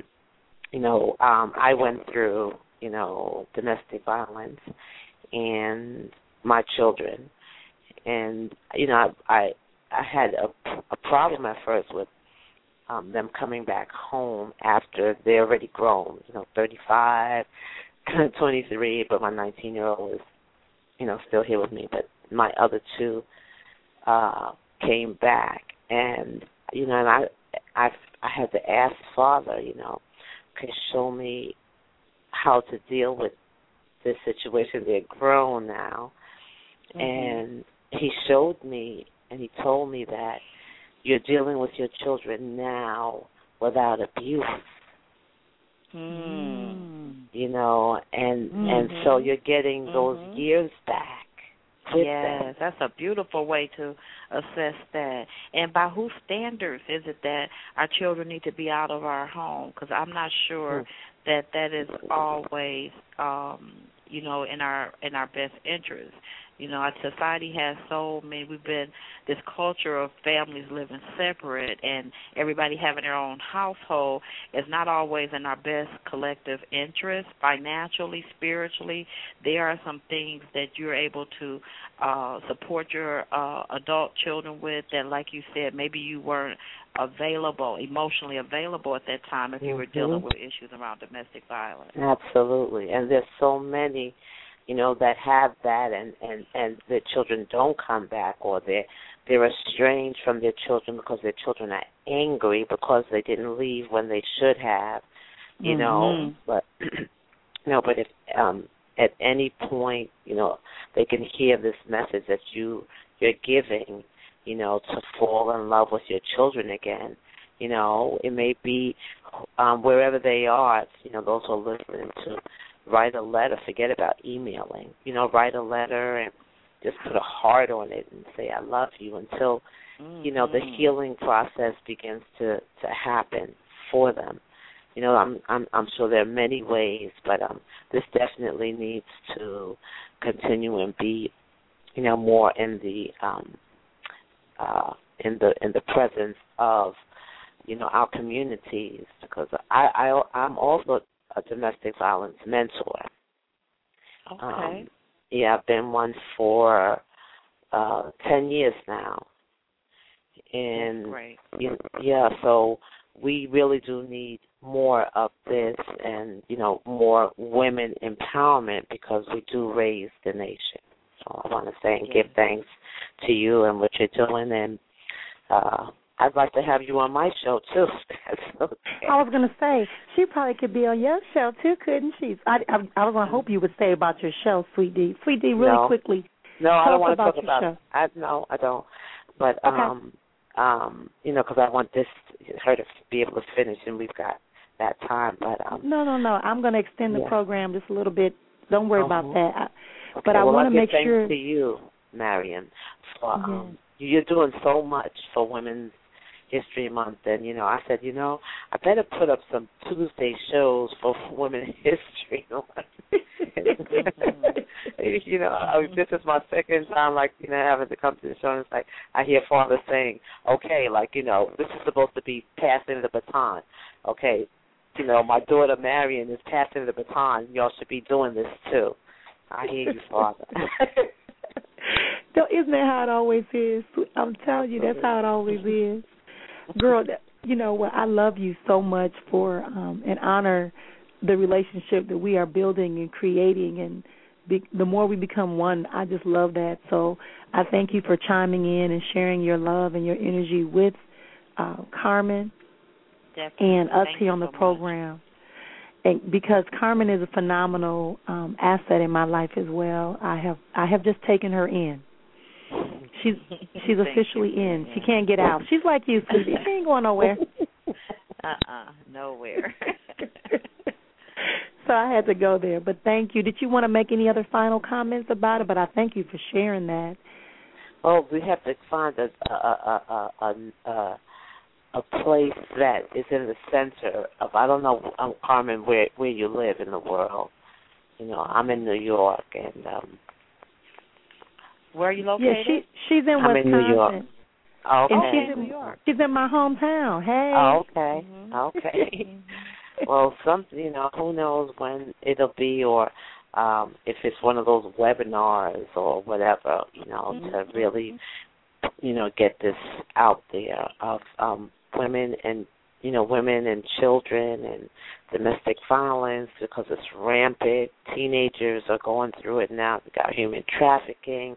I went through domestic violence and my children, and I had a problem at first with them coming back home after they're already grown, 35, 23, but my 19-year-old is, still here with me. But my other two came back, and, and I had to ask Father, okay, show me how to deal with this situation. They're grown now. Mm-hmm. And he showed me, and he told me that you're dealing with your children now without abuse. And so you're getting those years back. Yes, that's a beautiful way to assess that. And by whose standards is it that our children need to be out of our home? Because I'm not sure that is always, in our best interest. Our society has we've been this culture of families living separate and everybody having their own household is not always in our best collective interest, financially, spiritually. There are some things that you're able to support your adult children with that, like you said, maybe you weren't emotionally available at that time if you were dealing with issues around domestic violence. Absolutely. And there's so many that have that, and their children don't come back, or they're estranged from their children because their children are angry because they didn't leave when they should have, But but if at any point they can hear this message that you're giving, to fall in love with your children again. It may be wherever they are. Those who are listening to. Write a letter. Forget about emailing. Write a letter and just put a heart on it and say, I love you, until, the healing process begins to happen for them. I'm sure there are many ways, but this definitely needs to continue and be, more in the presence of, our communities, because I'm also a domestic violence mentor. Okay. I've been one for 10 years now. And great. So we really do need more of this and, more women empowerment because we do raise the nation. So I want to say and give thanks to you and what you're doing. And I'd like to have you on my show, too. That's okay. I was going to say, she probably could be on your show, too, couldn't she? I was going to hope you would say about your show, Sweet D. Sweet D, really quickly. No, I don't want to talk about it. No, I don't. But, because I want her to be able to finish, and we've got that time. But No. I'm going to extend the program just a little bit. Don't worry about that. But I want to make sure. Thanks to you, Marion, for you're doing so much for Women's History Month, and I said, I better put up some Tuesday shows for Women's History Month. This is my second time, having to come to the show, and it's like I hear fathers saying, okay, this is supposed to be passing the baton. Okay, my daughter Marion is passing the baton. Y'all should be doing this too. I hear you, Father. Isn't that how it always is? I'm telling you, that's how it always is. Girl, you know what? I love you so much for and honor the relationship that we are building and creating, and the more we become one, I just love that. So I thank you for chiming in and sharing your love and your energy with Carmen and us here on the program. And because Carmen is a phenomenal asset in my life as well. I have just taken her in. She's officially in. She can't get out. She's like you, sweetie. She ain't going nowhere. Nowhere. So I had to go there. But thank you. Did you want to make any other final comments about it? But I thank you for sharing that. Oh, we have to find a place that is in the center of, I don't know, Carmen, where you live in the world. I'm in New York, and where are you located? Yeah, she's in Wisconsin. I'm in New York. Oh, okay. And she's in New York. She's in my hometown. Hey. Oh, okay. Mm-hmm. Okay. Well, who knows when it'll be, or if it's one of those webinars or whatever, to really, get this out there of women and children and domestic violence, because it's rampant. Teenagers are going through it now. We got human trafficking,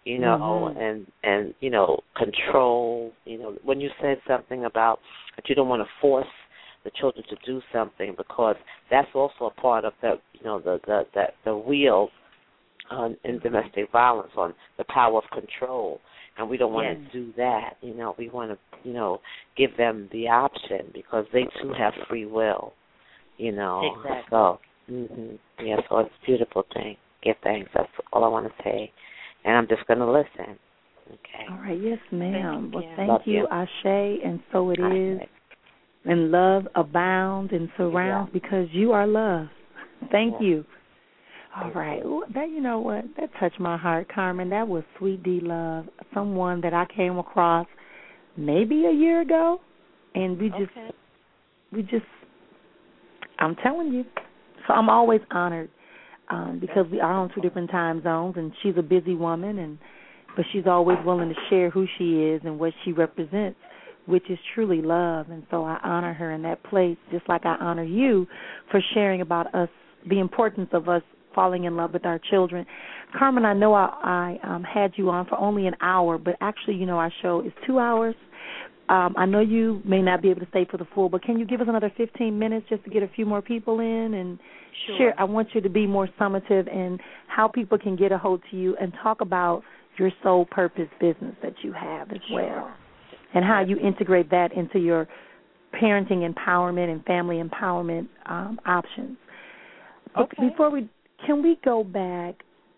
and control. When you said something about that you don't want to force the children to do something, because that's also a part of the wheel in domestic violence, on the power of control. And we don't want to do that. We want to, give them the option, because they too have free will. Exactly. So, so it's a beautiful thing. Give thanks. That's all I want to say. And I'm just going to listen. Okay. All right. Yes, ma'am. Thank you, Ashe, and so it is. And love abounds and surrounds, because you are love. Thank you. All right. Ooh, you know what? That touched my heart, Carmen. That was Sweet D Love, someone that I came across maybe a year ago, and we just, I'm telling you. So I'm always honored because we are on two different time zones, and she's a busy woman, but she's always willing to share who she is and what she represents, which is truly love. And so I honor her in that place, just like I honor you for sharing about us, the importance of us falling in love with our children. Carmen, I know I had you on for only an hour, but actually, our show is 2 hours. I know you may not be able to stay for the full, but can you give us another 15 minutes just to get a few more people in and share? I want you to be more summative in how people can get a hold to you and talk about your soul purpose business that you have as well, and how you integrate that into your parenting empowerment and family empowerment options. Okay. Can we go back?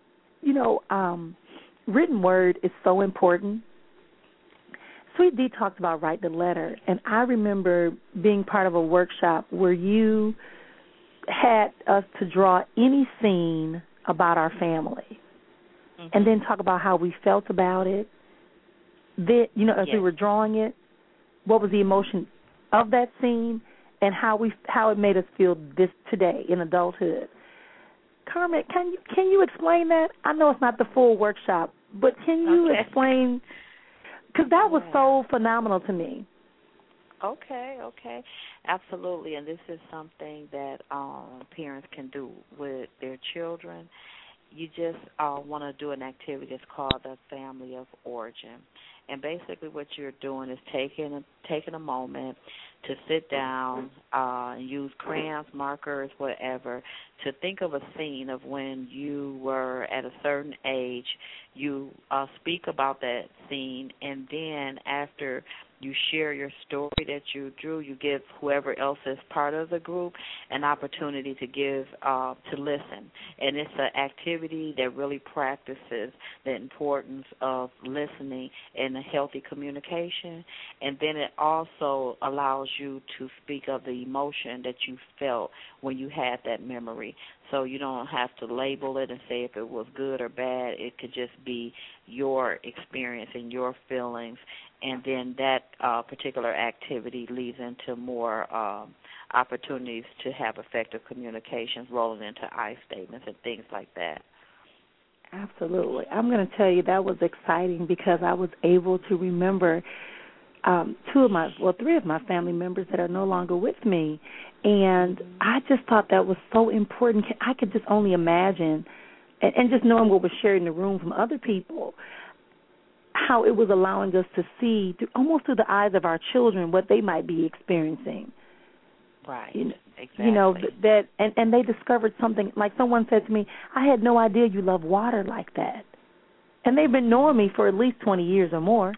Written word is so important. Sweet D talked about write the letter, and I remember being part of a workshop where you had us to draw any scene about our family, and then talk about how we felt about it. Then, as we were drawing it, what was the emotion of that scene, and how it made us feel this today in adulthood. Carmen, can you explain that? I know it's not the full workshop, but can you explain? Because that was so phenomenal to me. Okay, okay. Absolutely. And this is something that parents can do with their children. You just want to do an activity that's called the family of origin. And basically what you're doing is taking a moment to sit down, use crayons, markers, whatever, to think of a scene of when you were at a certain age. You speak about that scene, and then after you share your story that you drew, you give whoever else is part of the group an opportunity to give to listen. And it's an activity that really practices the importance of listening and a healthy communication. And then it also allows you to speak of the emotion that you felt when you had that memory. So you don't have to label it and say if it was good or bad. It could just be your experience and your feelings. And then that particular activity leads into more opportunities to have effective communications, rolling into I statements and things like that. Absolutely. I'm going to tell you that was exciting because I was able to remember three of my family members that are no longer with me. And I just thought that was so important. I could just only imagine, and just knowing what was shared in the room from other people, how it was allowing us to see, almost through the eyes of our children, what they might be experiencing. Right. Exactly. You know, and they discovered something, like someone said to me, I had no idea you love water like that. And they've been knowing me for at least 20 years or more.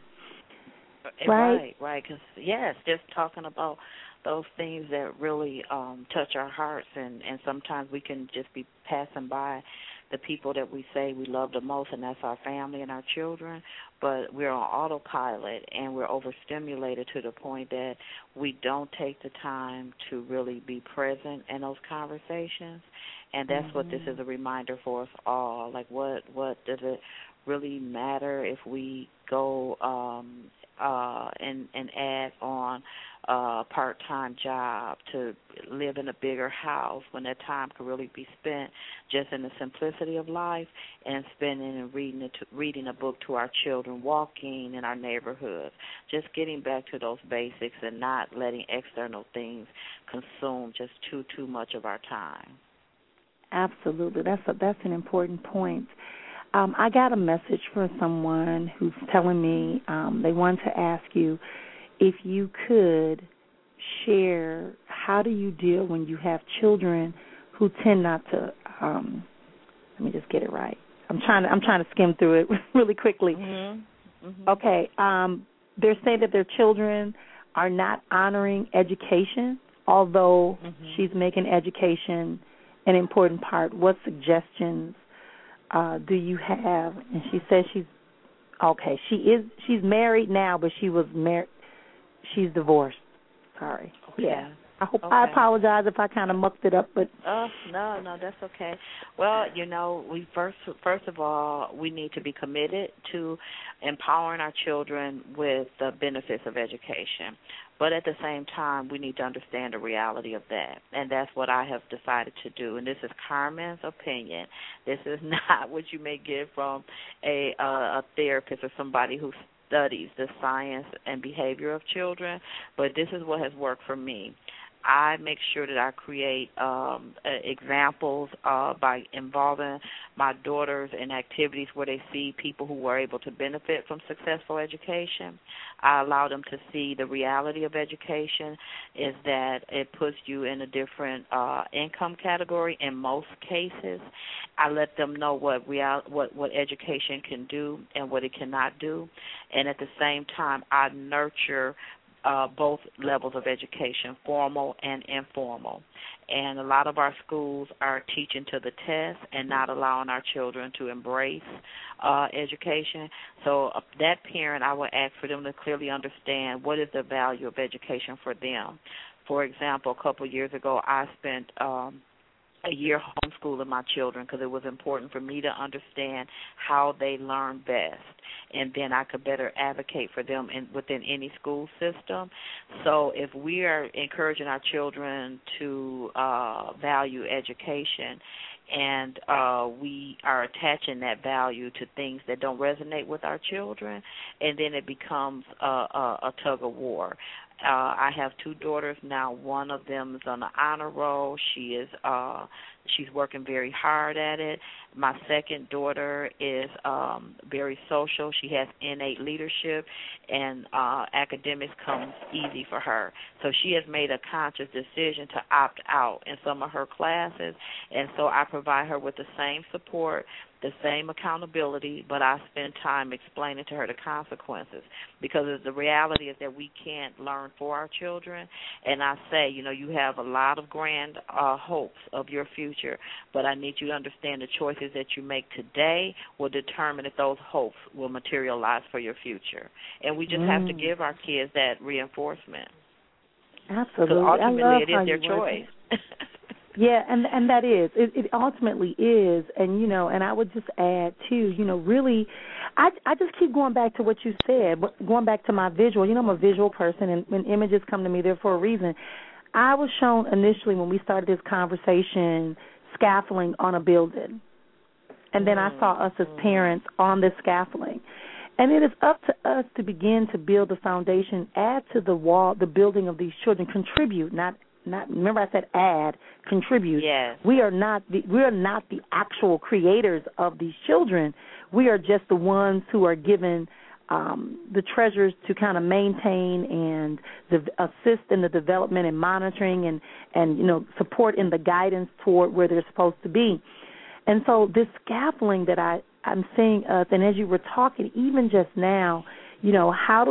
Right. Because, yes, just talking about those things that really touch our hearts, and sometimes we can just be passing by the people that we say we love the most, and that's our family and our children, but we're on autopilot and we're overstimulated to the point that we don't take the time to really be present in those conversations. And that's what this is a reminder for us all. Like, what does it really matter if we go and add on a part-time job to live in a bigger house when that time could really be spent just in the simplicity of life and spending and reading a book to our children, walking in our neighborhoods, just getting back to those basics and not letting external things consume just too much of our time. Absolutely. That's an important point. I got a message from someone who's telling me they wanted to ask you if you could share how do you deal when you have children who tend not to. Let me just get it right. I'm trying to skim through it really quickly. Mm-hmm. Mm-hmm. Okay. They're saying that their children are not honoring education, although she's making education an important part. What suggestions do you have? And she says she's married now, but she's divorced. Sorry. Okay. Yeah. I apologize if I kind of mucked it up, but no, that's okay. Well, we first of all, we need to be committed to empowering our children with the benefits of education. But at the same time, we need to understand the reality of that, and that's what I have decided to do. And this is Carmen's opinion. This is not what you may get from a therapist or somebody who studies the science and behavior of children, but this is what has worked for me. I make sure that I create examples by involving my daughters in activities where they see people who were able to benefit from successful education. I allow them to see the reality of education is that it puts you in a different income category in most cases. I let them know what education can do and what it cannot do. And at the same time, I nurture both levels of education, formal and informal. And a lot of our schools are teaching to the test and not allowing our children to embrace education. So that parent, I would ask for them to clearly understand what is the value of education for them. For example, a couple of years ago, I spent a year homeschooling my children because it was important for me to understand how they learn best, and then I could better advocate for them within any school system. So if we are encouraging our children to value education and we are attaching that value to things that don't resonate with our children, and then it becomes a tug of war. I have 2 daughters now. One of them is on the honor roll. She's working very hard at it. My second daughter is very social. She has innate leadership, and academics comes easy for her. So she has made a conscious decision to opt out in some of her classes, and so I provide her with the same support, the same accountability, but I spend time explaining to her the consequences, because the reality is that we can't learn for our children. And I say, you have a lot of grand hopes of your future, but I need you to understand the choices that you make today will determine if those hopes will materialize for your future. And we just have to give our kids that reinforcement. Absolutely. Because ultimately I love it is their choice. Yeah, and that is. It ultimately is. And, and I would just add, too, really, I just keep going back to what you said, going back to my visual. I'm a visual person, and when images come to me, they're for a reason. I was shown initially when we started this conversation scaffolding on a building. And then I saw us as parents on this scaffolding. And it is up to us to begin to build the foundation, add to the wall, the building of these children, contribute, not remember I said add, contribute. Yes. We are not the actual creators of these children. We are just the ones who are given the treasures to kind of maintain and assist in the development and monitoring and support in the guidance toward where they're supposed to be. And so this scaffolding that I'm seeing us, and as you were talking, even just now, how do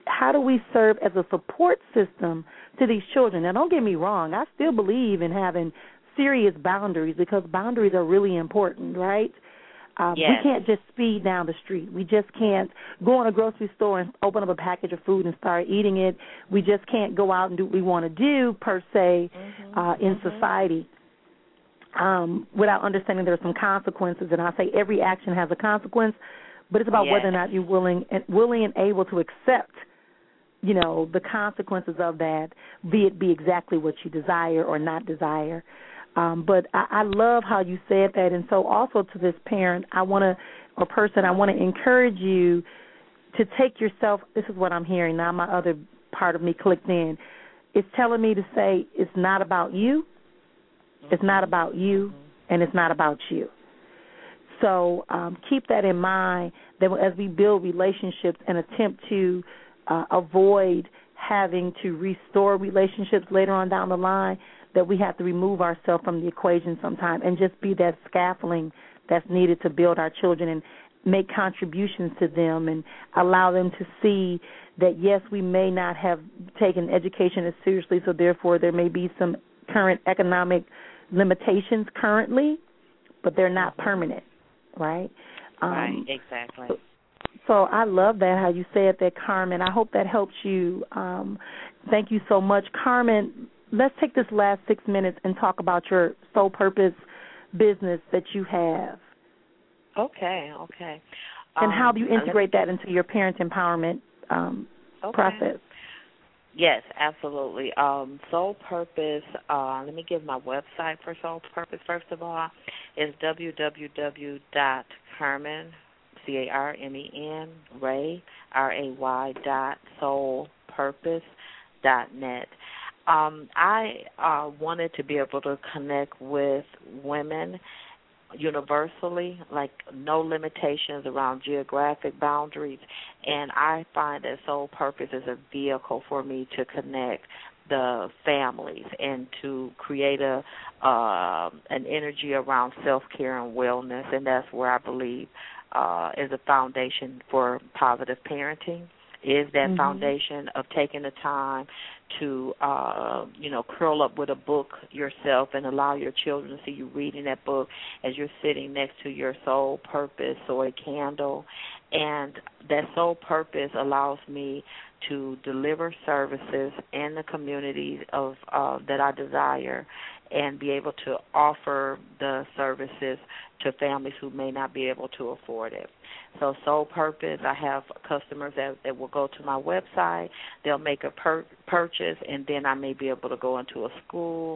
we serve as a support system to these children? Now, don't get me wrong. I still believe in having serious boundaries, because boundaries are really important, right? Yes. We can't just speed down the street. We just can't go in a grocery store and open up a package of food and start eating it. We just can't go out and do what we want to do, per se, in society. Without understanding there are some consequences. And I say every action has a consequence, but it's about whether or not you're willing and able to accept, the consequences of that, be exactly what you desire or not desire. But I love how you said that. And so also to this parent, I want to encourage you to take yourself, this is what I'm hearing now, my other part of me clicked in. It's telling me to say it's not about you. It's not about you, and it's not about you. So keep that in mind, that as we build relationships and attempt to avoid having to restore relationships later on down the line, that we have to remove ourselves from the equation sometime and just be that scaffolding that's needed to build our children and make contributions to them and allow them to see that, yes, we may not have taken education as seriously, so therefore there may be some current economic limitations currently, but they're not permanent, right? Right, exactly. So I love that, how you said that, Carmen. I hope that helps you. Thank you so much. Carmen, let's take this last 6 minutes and talk about your Soul Purpose business that you have. Okay. And how do you integrate that into your parent empowerment process? Yes, absolutely. Soul Purpose, let me give my website for Soul Purpose, first of all. It's www.Carmen, C-A-R-M-E-N, Ray, R-A-Y, soulpurpose.net. I wanted to be able to connect with women universally, like no limitations around geographic boundaries, and I find that Soul Purpose is a vehicle for me to connect the families and to create an energy around self-care and wellness, and that's where I believe is a foundation for positive parenting, is that foundation of taking the time to, curl up with a book yourself and allow your children to see you reading that book as you're sitting next to your Soul Purpose soy candle. And that Soul Purpose allows me to deliver services in the communities of that I desire and be able to offer the services to families who may not be able to afford it. So Soul Purpose, I have customers that will go to my website. They'll make a purchase, and then I may be able to go into a school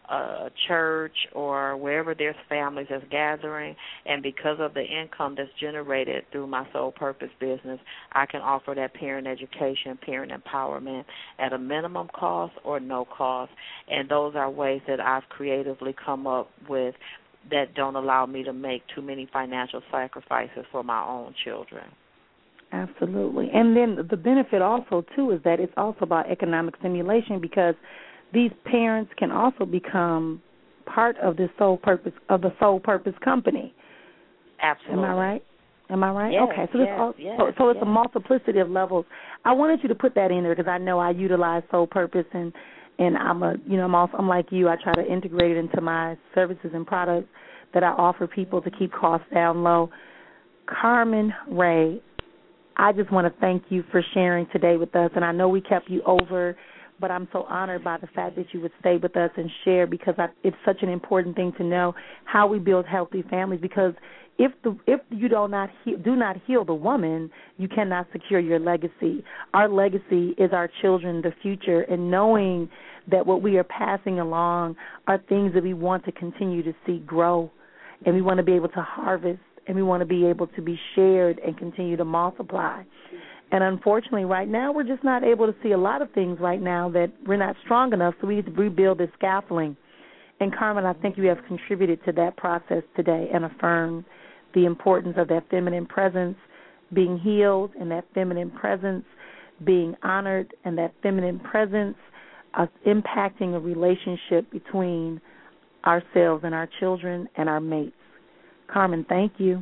a church or wherever there's families that's gathering, and because of the income that's generated through my Soul Purpose business, I can offer that parent education, parent empowerment at a minimum cost or no cost. And those are ways that I've creatively come up with that don't allow me to make too many financial sacrifices for my own children. Absolutely. And then the benefit also, too, is that it's also about economic stimulation, because these parents can also become part of the Soul Purpose company. Absolutely. Am I right? Yes, okay. So so it's a multiplicity of levels. I wanted you to put that in there because I know I utilize Soul Purpose, and I'm like you. I try to integrate it into my services and products that I offer people to keep costs down low. Carmen Ray, I just want to thank you for sharing today with us, and I know we kept you over, but I'm so honored by the fact that you would stay with us and share, because it's such an important thing to know how we build healthy families, because if you do not heal the woman, you cannot secure your legacy. Our legacy is our children, the future, and knowing that what we are passing along are things that we want to continue to see grow, and we want to be able to harvest, and we want to be able to be shared and continue to multiply. And unfortunately, right now, we're just not able to see a lot of things right now that we're not strong enough, so we need to rebuild this scaffolding. And, Carmen, I think you have contributed to that process today and affirmed the importance of that feminine presence being healed, and that feminine presence being honored, and that feminine presence impacting a relationship between ourselves and our children and our mates. Carmen, thank you.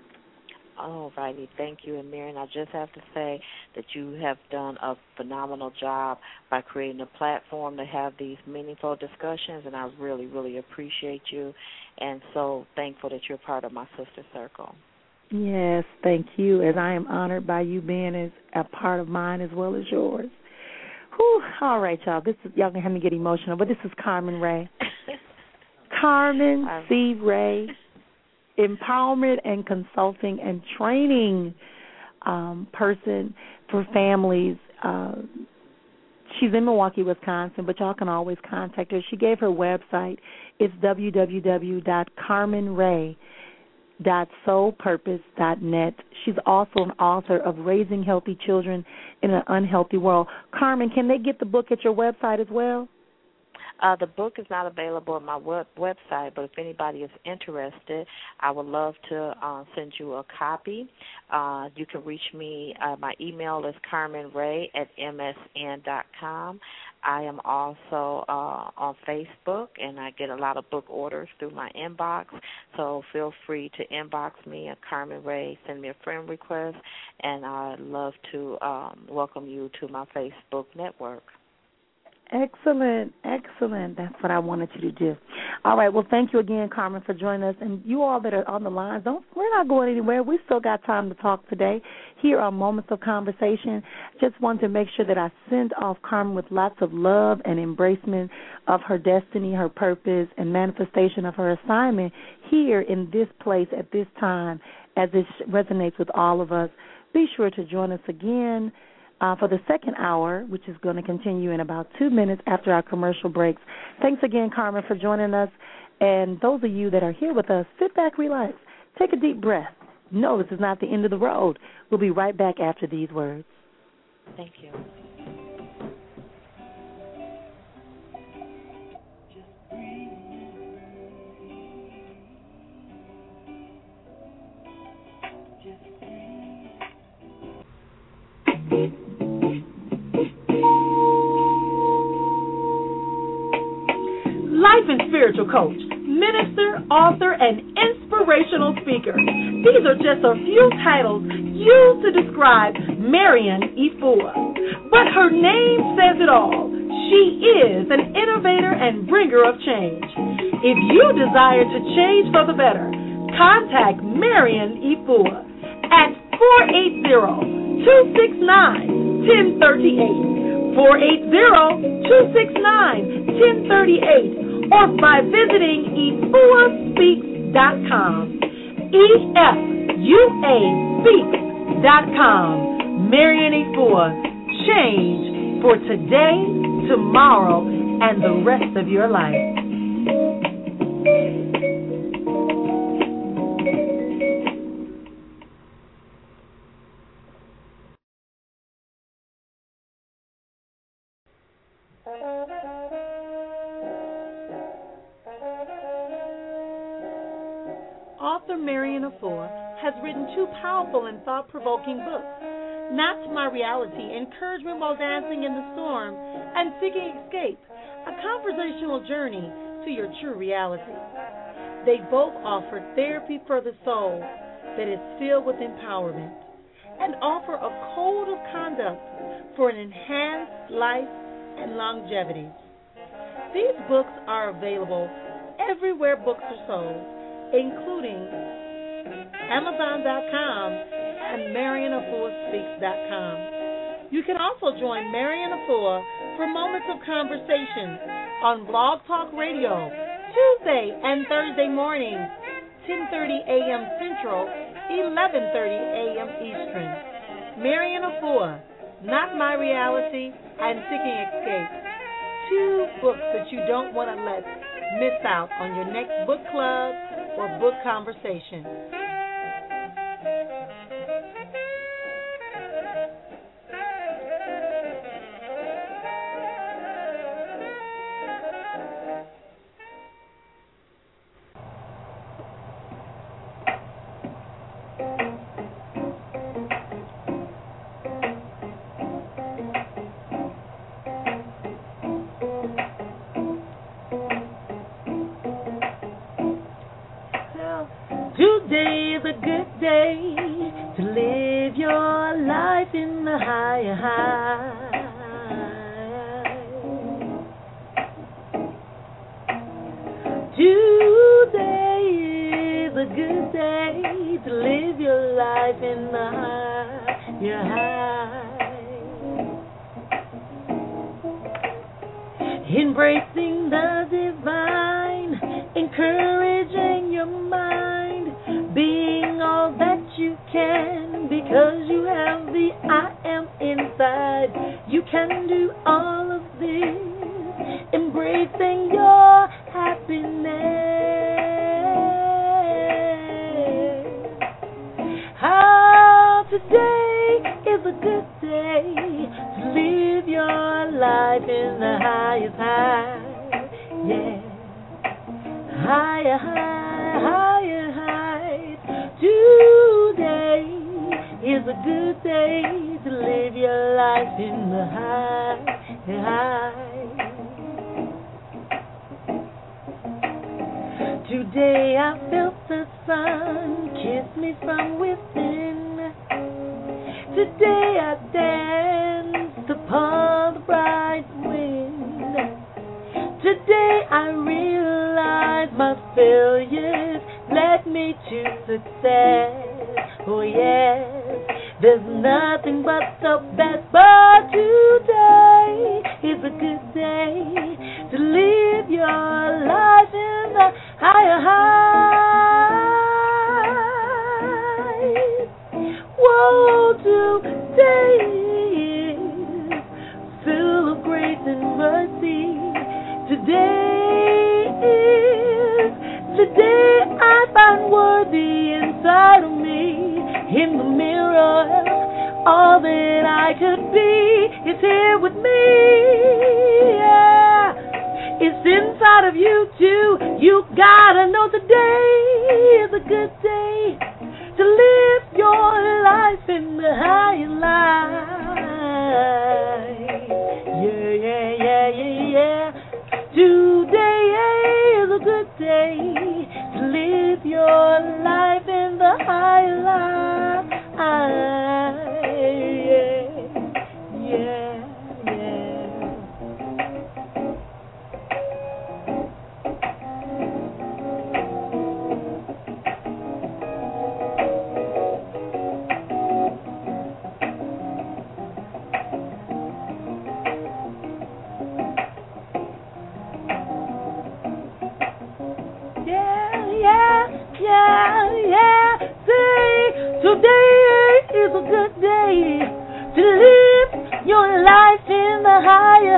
All righty. Thank you. And, Marion, I just have to say that you have done a phenomenal job by creating a platform to have these meaningful discussions, and I really, really appreciate you, and so thankful that you're part of my sister circle. Yes, thank you, as I am honored by you being as a part of mine as well as yours. Whew. All right, y'all. Y'all can have me get emotional, but this is Carmen Ray. Carmen C. Ray. Empowerment and consulting and training person for families. She's in Milwaukee, Wisconsin, but y'all can always contact her. She gave her website. It's www.carmenray.soulpurpose.net. She's also an author of Raising Healthy Children in an Unhealthy World. Carmen, can they get the book at your website as well? The book is not available on my website, but if anybody is interested, I would love to send you a copy. You can reach me. My email is carmenray@msn.com. I am also on Facebook, and I get a lot of book orders through my inbox, so feel free to inbox me at Carmen Ray, send me a friend request, and I'd love to welcome you to my Facebook network. Excellent, excellent. That's what I wanted you to do. All right, well, thank you again, Carmen, for joining us. And you all that are on the line, we're not going anywhere. We still got time to talk today here on Moments of Conversation. Just wanted to make sure that I send off Carmen with lots of love and embracement of her destiny, her purpose, and manifestation of her assignment here in this place at this time, as it resonates with all of us. Be sure to join us again for the second hour, which is going to continue in about 2 minutes after our commercial breaks. Thanks again, Carmen, for joining us. And those of you that are here with us, sit back, relax, take a deep breath. No, this is not the end of the road. We'll be right back after these words. Thank you. Life and spiritual coach, minister, author, and inspirational speaker. These are just a few titles used to describe Marion Efua. But her name says it all. She is an innovator and bringer of change. If you desire to change for the better, contact Marion Efua at 480-269-1038, 480-269-1038, or by visiting EFUASpeaks.com, EFUASpeaks.com. Marion Efua, change for today, tomorrow, and the rest of your life. Marion Afua, has written two powerful and thought-provoking books, Not My Reality, Encouragement While Dancing in the Storm, and Seeking Escape, a conversational journey to your true reality. They both offer therapy for the soul that is filled with empowerment and offer a code of conduct for an enhanced life and longevity. These books are available everywhere books are sold, including Amazon.com and MarionAfuaSpeaks.com. You can also join Marion Afua for Moments of Conversation on Blog Talk Radio, Tuesday and Thursday mornings, 10:30 a.m. Central, 11:30 a.m. Eastern. Marion Afua, Not My Reality, and Seeking Escape. Two books that you don't want to let miss out on your next book club or book conversation. Today is a good day to live your life in the higher high. Today is a good day to live your life in the higher high. Embracing the divine, encouraging your mind, being all that you can because you have the I am inside. You can do all of this, embracing your happiness. How today is a good day to live your life in the highest high. Yeah, higher high, higher high. Today is a good day to live your life in the high, high. Today I felt the sun kiss me from within. Today I danced upon the bright wind. Today I realized my failures led me to success. Oh yes, there's nothing but the best. But today is a good day to live your life in the higher heights. Whoa, today is full of grace and mercy. Today is the day I find worthy inside of me. In the mirror, all that I could be is here with me. Yeah, it's inside of you too. You gotta know today is a good day to live your life in the higher light. Yeah, yeah, yeah, yeah, yeah. Today is a good day to live your life in the high light. Yeah, yeah, yeah. Say, today is a good day to live your life in the higher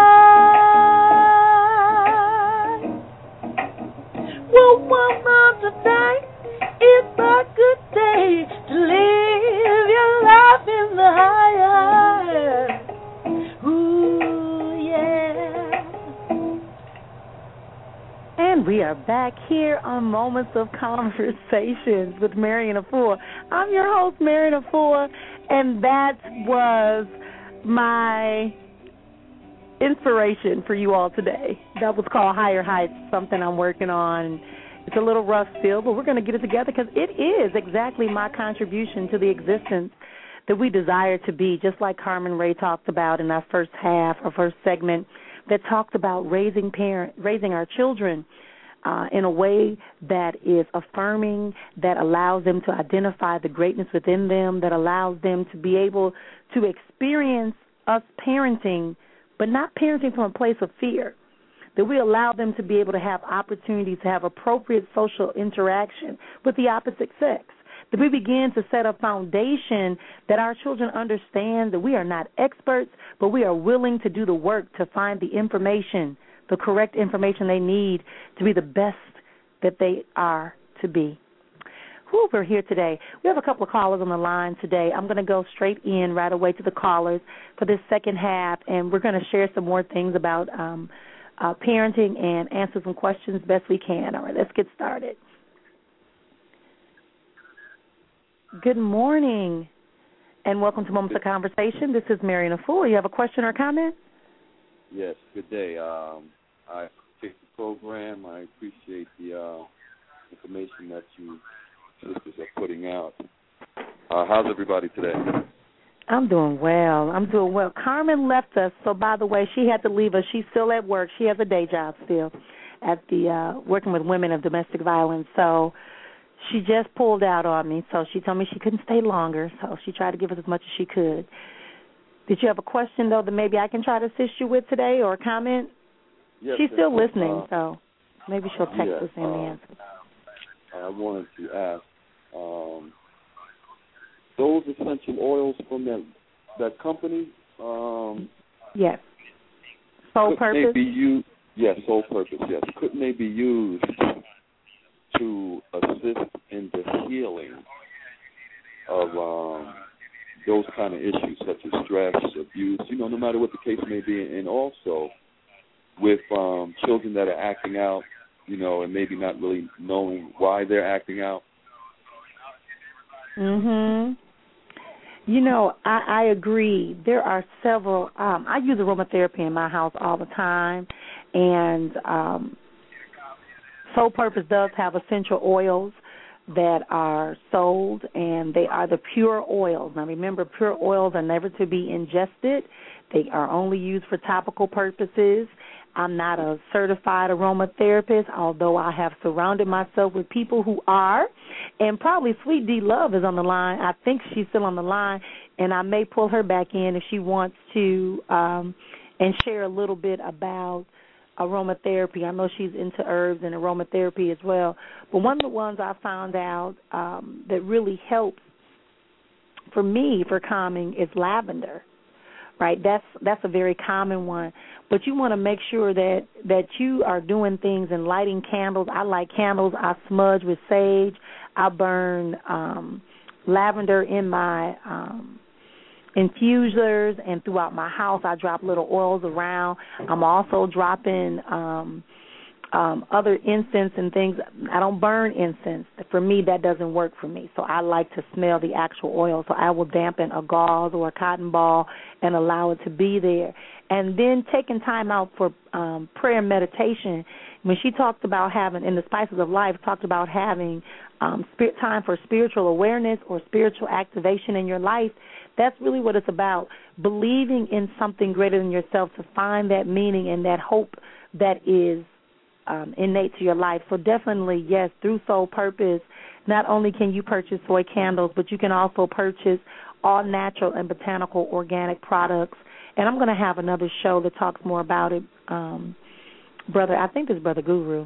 high. Whoa, today is a good day to live your life in the higher. Ooh, yeah. And we are are back here on Moments of Conversations with Marion Afua. I'm your host, Marion Afua, and that was my inspiration for you all today. That was called Higher Heights, something I'm working on. It's a little rough still, but we're going to get it together because it is exactly my contribution to the existence that we desire to be, just like Carmen Ray talked about in our first segment, that talked about raising our children in a way that is affirming, that allows them to identify the greatness within them, that allows them to be able to experience us parenting, but not parenting from a place of fear, that we allow them to be able to have opportunities to have appropriate social interaction with the opposite sex, that we begin to set a foundation that our children understand that we are not experts, but we are willing to do the work to find the information, the correct information they need to be the best that they are to be. We're here today. We have a couple of callers on the line today. I'm going to go straight in right away to the callers for this second half, and we're going to share some more things about parenting and answer some questions best we can. All right, let's get started. Good morning, and welcome to Moments of Conversation. This is Marion Afua. You have a question or comment? Yes, good day. I appreciate the program. I appreciate the information that you sisters are putting out. How's everybody today? I'm doing well. Carmen left us, so by the way, she had to leave us. She's still at work. She has a day job still at the working with women of domestic violence. So she just pulled out on me. So she told me she couldn't stay longer. So she tried to give us as much as she could. Did you have a question, though, that maybe I can try to assist you with today or a comment? Yes, she's still listening, so maybe she'll text us in the answer. I wanted to ask, those essential oils from that company? Yes. Soul Purpose? Soul Purpose, yes. Couldn't they be used to assist in the healing of those kind of issues such as stress, abuse, no matter what the case may be, and also with children that are acting out, and maybe not really knowing why they're acting out? I agree. There are several. I use aromatherapy in my house all the time, and Soul Purpose does have essential oils that are sold, and they are the pure oils. Now, remember, pure oils are never to be ingested. They are only used for topical purposes. I'm not a certified aromatherapist, although I have surrounded myself with people who are. And probably Sweet D Love is on the line. I think she's still on the line, and I may pull her back in if she wants to and share a little bit about aromatherapy. I know she's into herbs and aromatherapy as well. But one of the ones I found out that really helps for me for calming is lavender. Right, that's a very common one. But you want to make sure that you are doing things and lighting candles. I light candles. I smudge with sage. I burn lavender in my infusers and throughout my house. I drop little oils around. I'm also dropping other incense and things. I don't burn incense. For me, that doesn't work for me. So I like to smell the actual oil. So I will dampen a gauze or a cotton ball and allow it to be there. And then taking time out for prayer and meditation. When she talked about having, in the Spices of Life, talked about having time for spiritual awareness or spiritual activation in your life, that's really what it's about, believing in something greater than yourself to find that meaning and that hope that is innate to your life. So definitely, yes, through Soul Purpose, not only can you purchase soy candles, but you can also purchase all natural and botanical organic products. And I'm going to have another show that talks more about it, Brother. I think it's Brother Guru.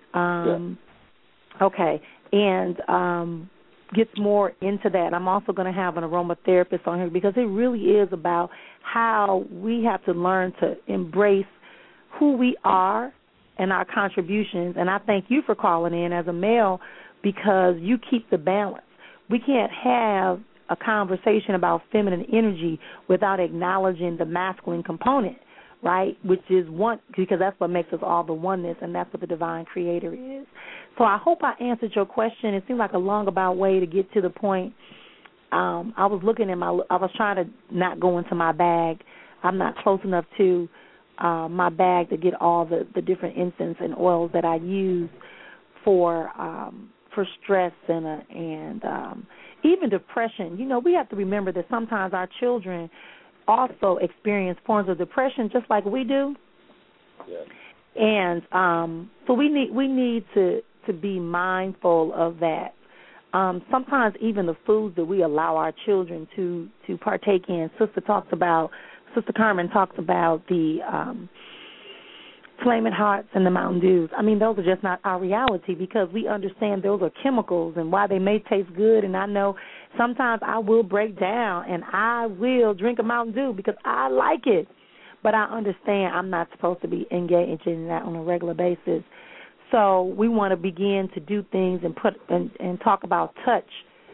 Okay, and gets more into that. I'm also going to have an aromatherapist on here because it really is about how we have to learn to embrace who we are and our contributions. And I thank you for calling in as a male because you keep the balance. We can't have a conversation about feminine energy without acknowledging the masculine component. right? Which is one, because that's what makes us all the oneness, and that's what the divine creator is. So I hope I answered your question. It seemed like a long about way to get to the point. I was trying to not go into my bag. I'm not close enough to my bag to get all the different incense and oils that I use for stress and even depression. You know, we have to remember that sometimes our children also experience forms of depression just like we do. Yeah. And so we need to be mindful of that. Sometimes even the foods that we allow our children to partake in. Sister Carmen talks about the Flaming Hearts and the Mountain Dews. I mean, those are just not our reality, because we understand those are chemicals and why they may taste good. And I know sometimes I will break down and I will drink a Mountain Dew because I like it. But I understand I'm not supposed to be engaging in that on a regular basis. So we want to begin to do things and talk about touch,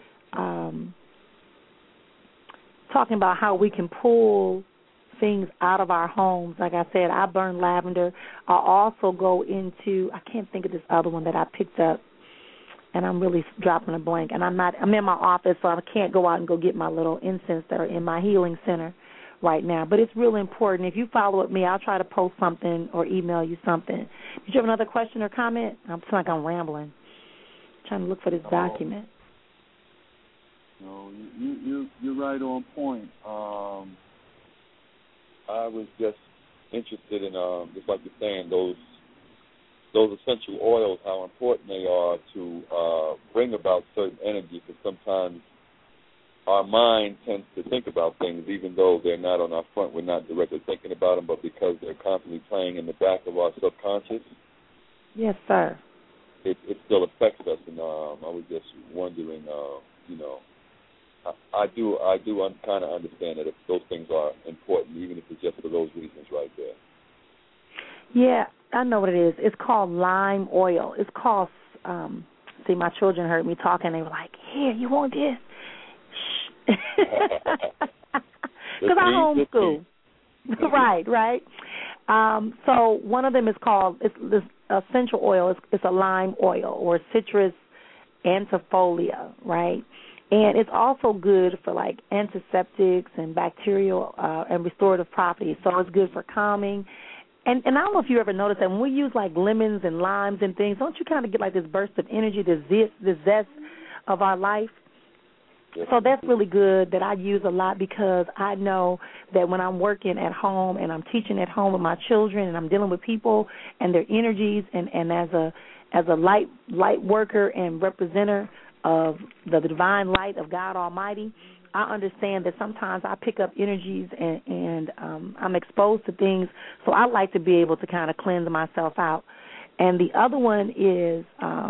talking about how we can pull things out of our homes. Like I said, I burn lavender. I also go into, I can't think of this other one that I picked up, and I'm really dropping a blank. And I'm in my office, so I can't go out and go get my little incense that are in my healing center right now. But it's really important. If you follow up me, I'll try to post something or email you something. Did you have another question or comment? I feel like I'm rambling. I'm trying to look for this document. No, you're right on point. I was just interested in, just like you're saying, those essential oils, how important they are to bring about certain energy, because sometimes our mind tends to think about things, even though they're not on our front, we're not directly thinking about them, but because they're constantly playing in the back of our subconscious. Yes, sir. It still affects us, and I was just wondering, I do kind of understand that if those things are important, even if it's just for those reasons right there. Yeah, I know what it is. It's called lime oil. It's called, see, my children heard me talking. They were like, here, you want this? Shh. Because I homeschool. Right. So one of them is called, it's this essential oil. It's a lime oil or citrus antifolia, right? And it's also good for, like, antiseptics and bacterial and restorative properties. So it's good for calming. And I don't know if you ever noticed that when we use, like, lemons and limes and things, don't you kind of get, like, this burst of energy, this zest of our life? So that's really good that I use a lot, because I know that when I'm working at home and I'm teaching at home with my children and I'm dealing with people and their energies, and as a light worker and representative of the divine light of God Almighty, I understand that sometimes I pick up energies and I'm exposed to things, so I like to be able to kind of cleanse myself out. And the other one is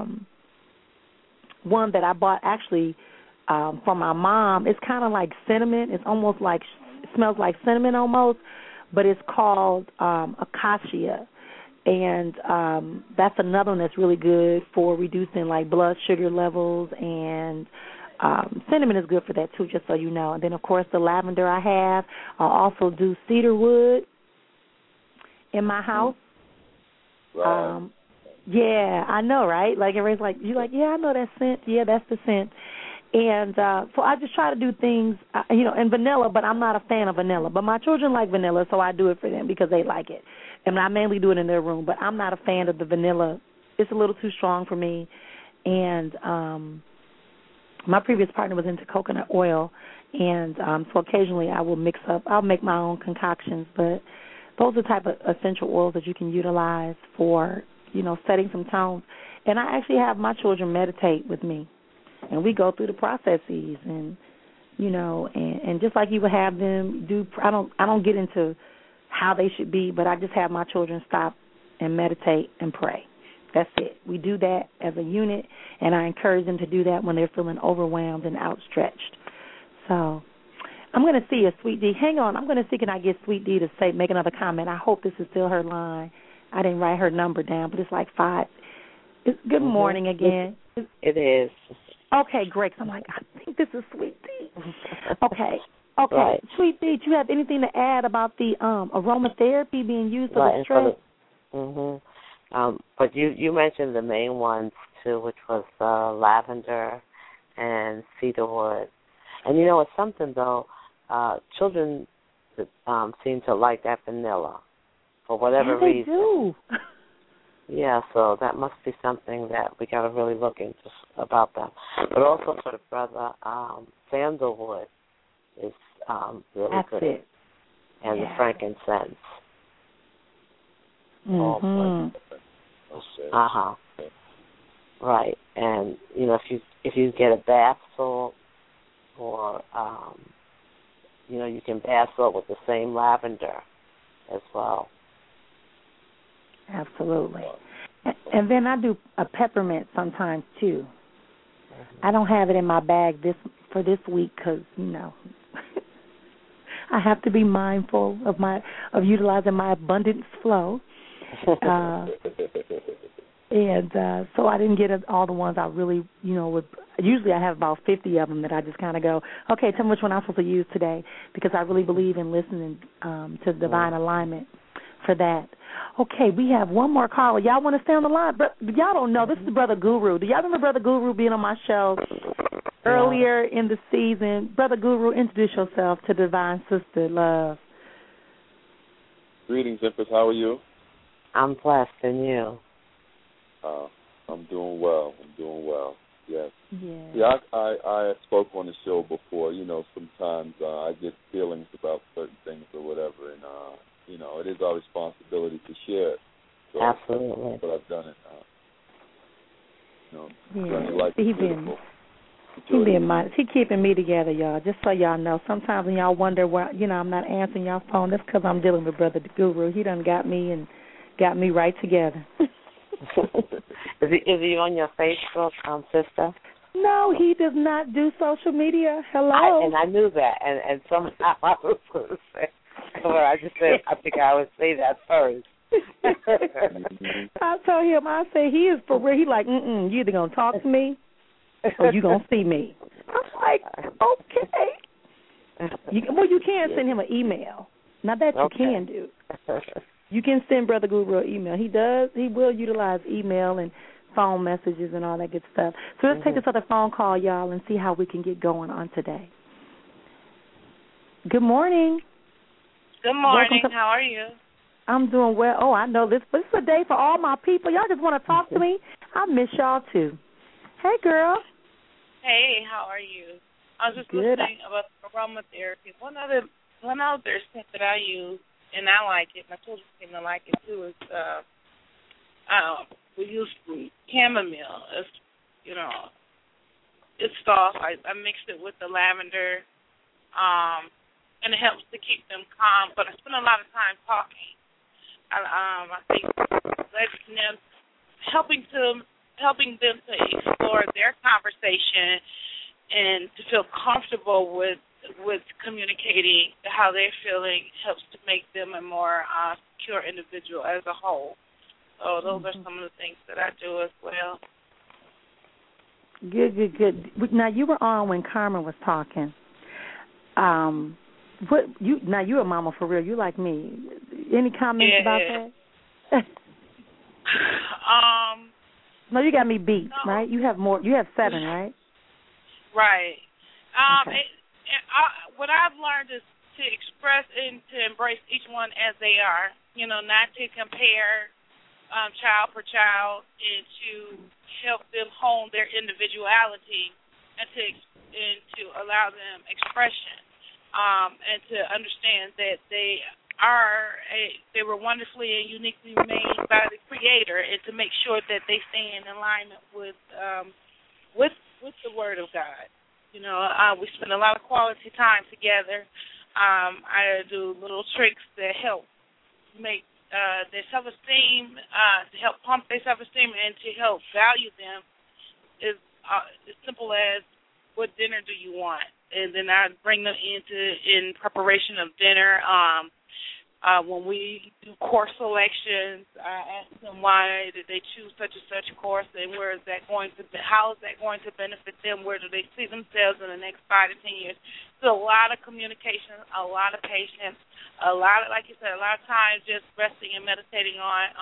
one that I bought actually from my mom. It's kind of like cinnamon. It's almost like, it smells like cinnamon almost, but it's called acacia. And that's another one that's really good for reducing, like, blood sugar levels, and cinnamon is good for that too, just so you know. And then, of course, the lavender I have. I also do cedar wood in my house. Right. Yeah, I know, right? Like, everybody's like, you're like, yeah, I know that scent. Yeah, that's the scent. And so I just try to do things, and vanilla, but I'm not a fan of vanilla. But my children like vanilla, so I do it for them because they like it. And I mainly do it in their room, but I'm not a fan of the vanilla. It's a little too strong for me. And my previous partner was into coconut oil, and so occasionally I'll make my own concoctions. But those are the type of essential oils that you can utilize for, setting some tones. And I actually have my children meditate with me. And we go through the processes, and and just like you would have them do. I don't get into how they should be, but I just have my children stop and meditate and pray. That's it. We do that as a unit, and I encourage them to do that when they're feeling overwhelmed and outstretched. So I'm going to see if Sweet D. Hang on. I'm going to see can I get Sweet D to make another comment. I hope this is still her line. I didn't write her number down, but it's like 5. Good morning again. It is. Okay, great. So I'm like, I think this is Sweet D. Okay. Right. Sweet D, you have anything to add about the aromatherapy being used for the stress? But you mentioned the main ones too, which was lavender and cedarwood. And you know, it's something though. Children seem to like that vanilla for whatever reason. They do. Yeah, so that must be something that we got to really look into about them. But also for the brother, sandalwood is really That's good. It. And the frankincense. Right. And you know, if you get a bath salt, or you know, you can bath salt with the same lavender as well. Absolutely. And then I do a peppermint sometimes too. I don't have it in my bag for this week because, you know, I have to be mindful of utilizing my abundance flow. And so I didn't get all the ones I really, you know, would. Usually I have about 50 of them that I just kind of go, okay, tell me which one I'm supposed to use today, because I really believe in listening to divine alignment for that. Okay, we have one more caller. Y'all want to stay on the line? But y'all don't know. This is Brother Guru. Do y'all remember Brother Guru being on my show earlier in the season? Brother Guru, introduce yourself to Divine Sister Love. Greetings, Empress. How are you? I'm blessed, and you? I'm doing well. Yes. Yeah, I spoke on the show before. You know, sometimes I get feelings about certain things or whatever, and you know, it is our responsibility to share it. So absolutely. That's what I've done it. He keeping me together, y'all. Just so y'all know. Sometimes when y'all wonder why, you know, I'm not answering y'all phone, that's because I'm dealing with Brother Guru. He done got me right together. Is he on your Facebook, sister? No, he does not do social media. Hello. I knew that, and somehow I was going to say, well, I just said I think I would say that first. I told him, I said he is for real. He like, you either gonna talk to me or you gonna see me. I'm like, okay. You can send him an email. Now that you can do. You can send Brother Guru an email. He will utilize email and phone messages and all that good stuff. So let's take this other phone call, y'all, and see how we can get going on today. Good morning. Good morning. How are you? I'm doing well. Oh, I know this. But this is a day for all my people. Y'all just want to talk to me? I miss y'all, too. Hey, girl. Hey, how are you? I was just listening about aromatherapy. One other scent that I use, and I like it, my children seem to like it, too, is we use chamomile. It's, you know, it's soft. I mixed it with the lavender, and it helps to keep them calm. But I spend a lot of time talking. I think helping them to explore their conversation and to feel comfortable with communicating how they're feeling helps to make them a more secure individual as a whole. So those are some of the things that I do as well. Good. Now, you were on when Carmen was talking. You're a mama for real. You like me. Any comments about that? No, you got me beat, right? You have more. You have 7, right? Right. What I've learned is to express and to embrace each one as they are. You know, not to compare child per child, and to help them hone their individuality, and to allow them expression, and to understand that they were wonderfully and uniquely made by the Creator, and to make sure that they stay in alignment with the Word of God. You know, we spend a lot of quality time together. I do little tricks that help make their self-esteem, to help pump their self-esteem, and to help value them. Is as simple as, what dinner do you want? And then I bring them in preparation of dinner. When we do course selections, I ask them why did they choose such and such course, and how is that going to benefit them? Where do they see themselves in the next 5 to 10 years? So a lot of communication, a lot of patience, a lot of, like you said, a lot of times just resting and meditating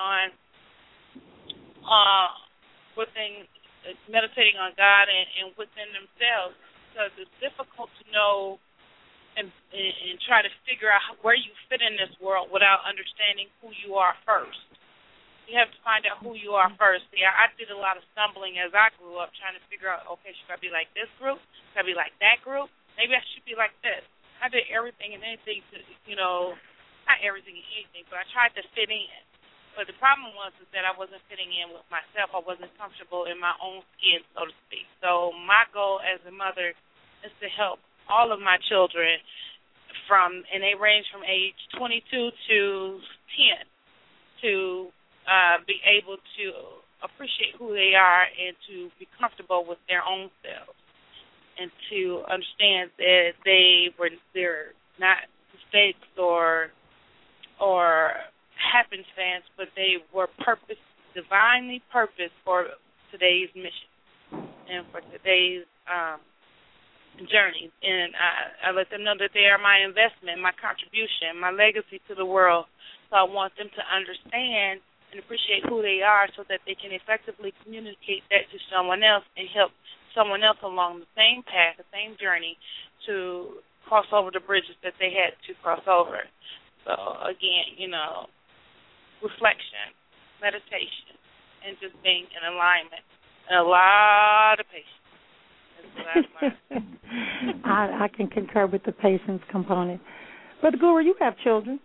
meditating on God and within themselves, because it's difficult to know and try to figure out where you fit in this world without understanding who you are first. You have to find out who you are first. See, I did a lot of stumbling as I grew up, trying to figure out, okay, should I be like this group? Should I be like that group? Maybe I should be like this. I did everything and anything to, not everything and anything, but I tried to fit in. But the problem was is that I wasn't fitting in with myself. I wasn't comfortable in my own skin, so to speak. So my goal as a mother is to help all of my children and they range from age 22 to 10, to be able to appreciate who they are and to be comfortable with their own selves, and to understand that they're not mistakes or happenstance, but they were divinely purposed for today's mission and for today's journey. And I let them know that they are my investment, my contribution, my legacy to the world. So I want them to understand and appreciate who they are so that they can effectively communicate that to someone else and help someone else along the same path, the same journey, to cross over the bridges that they had to cross over. So, again, reflection, meditation, and just being in alignment, and a lot of patience. I can concur with the patience component. Brother Guru, you have children.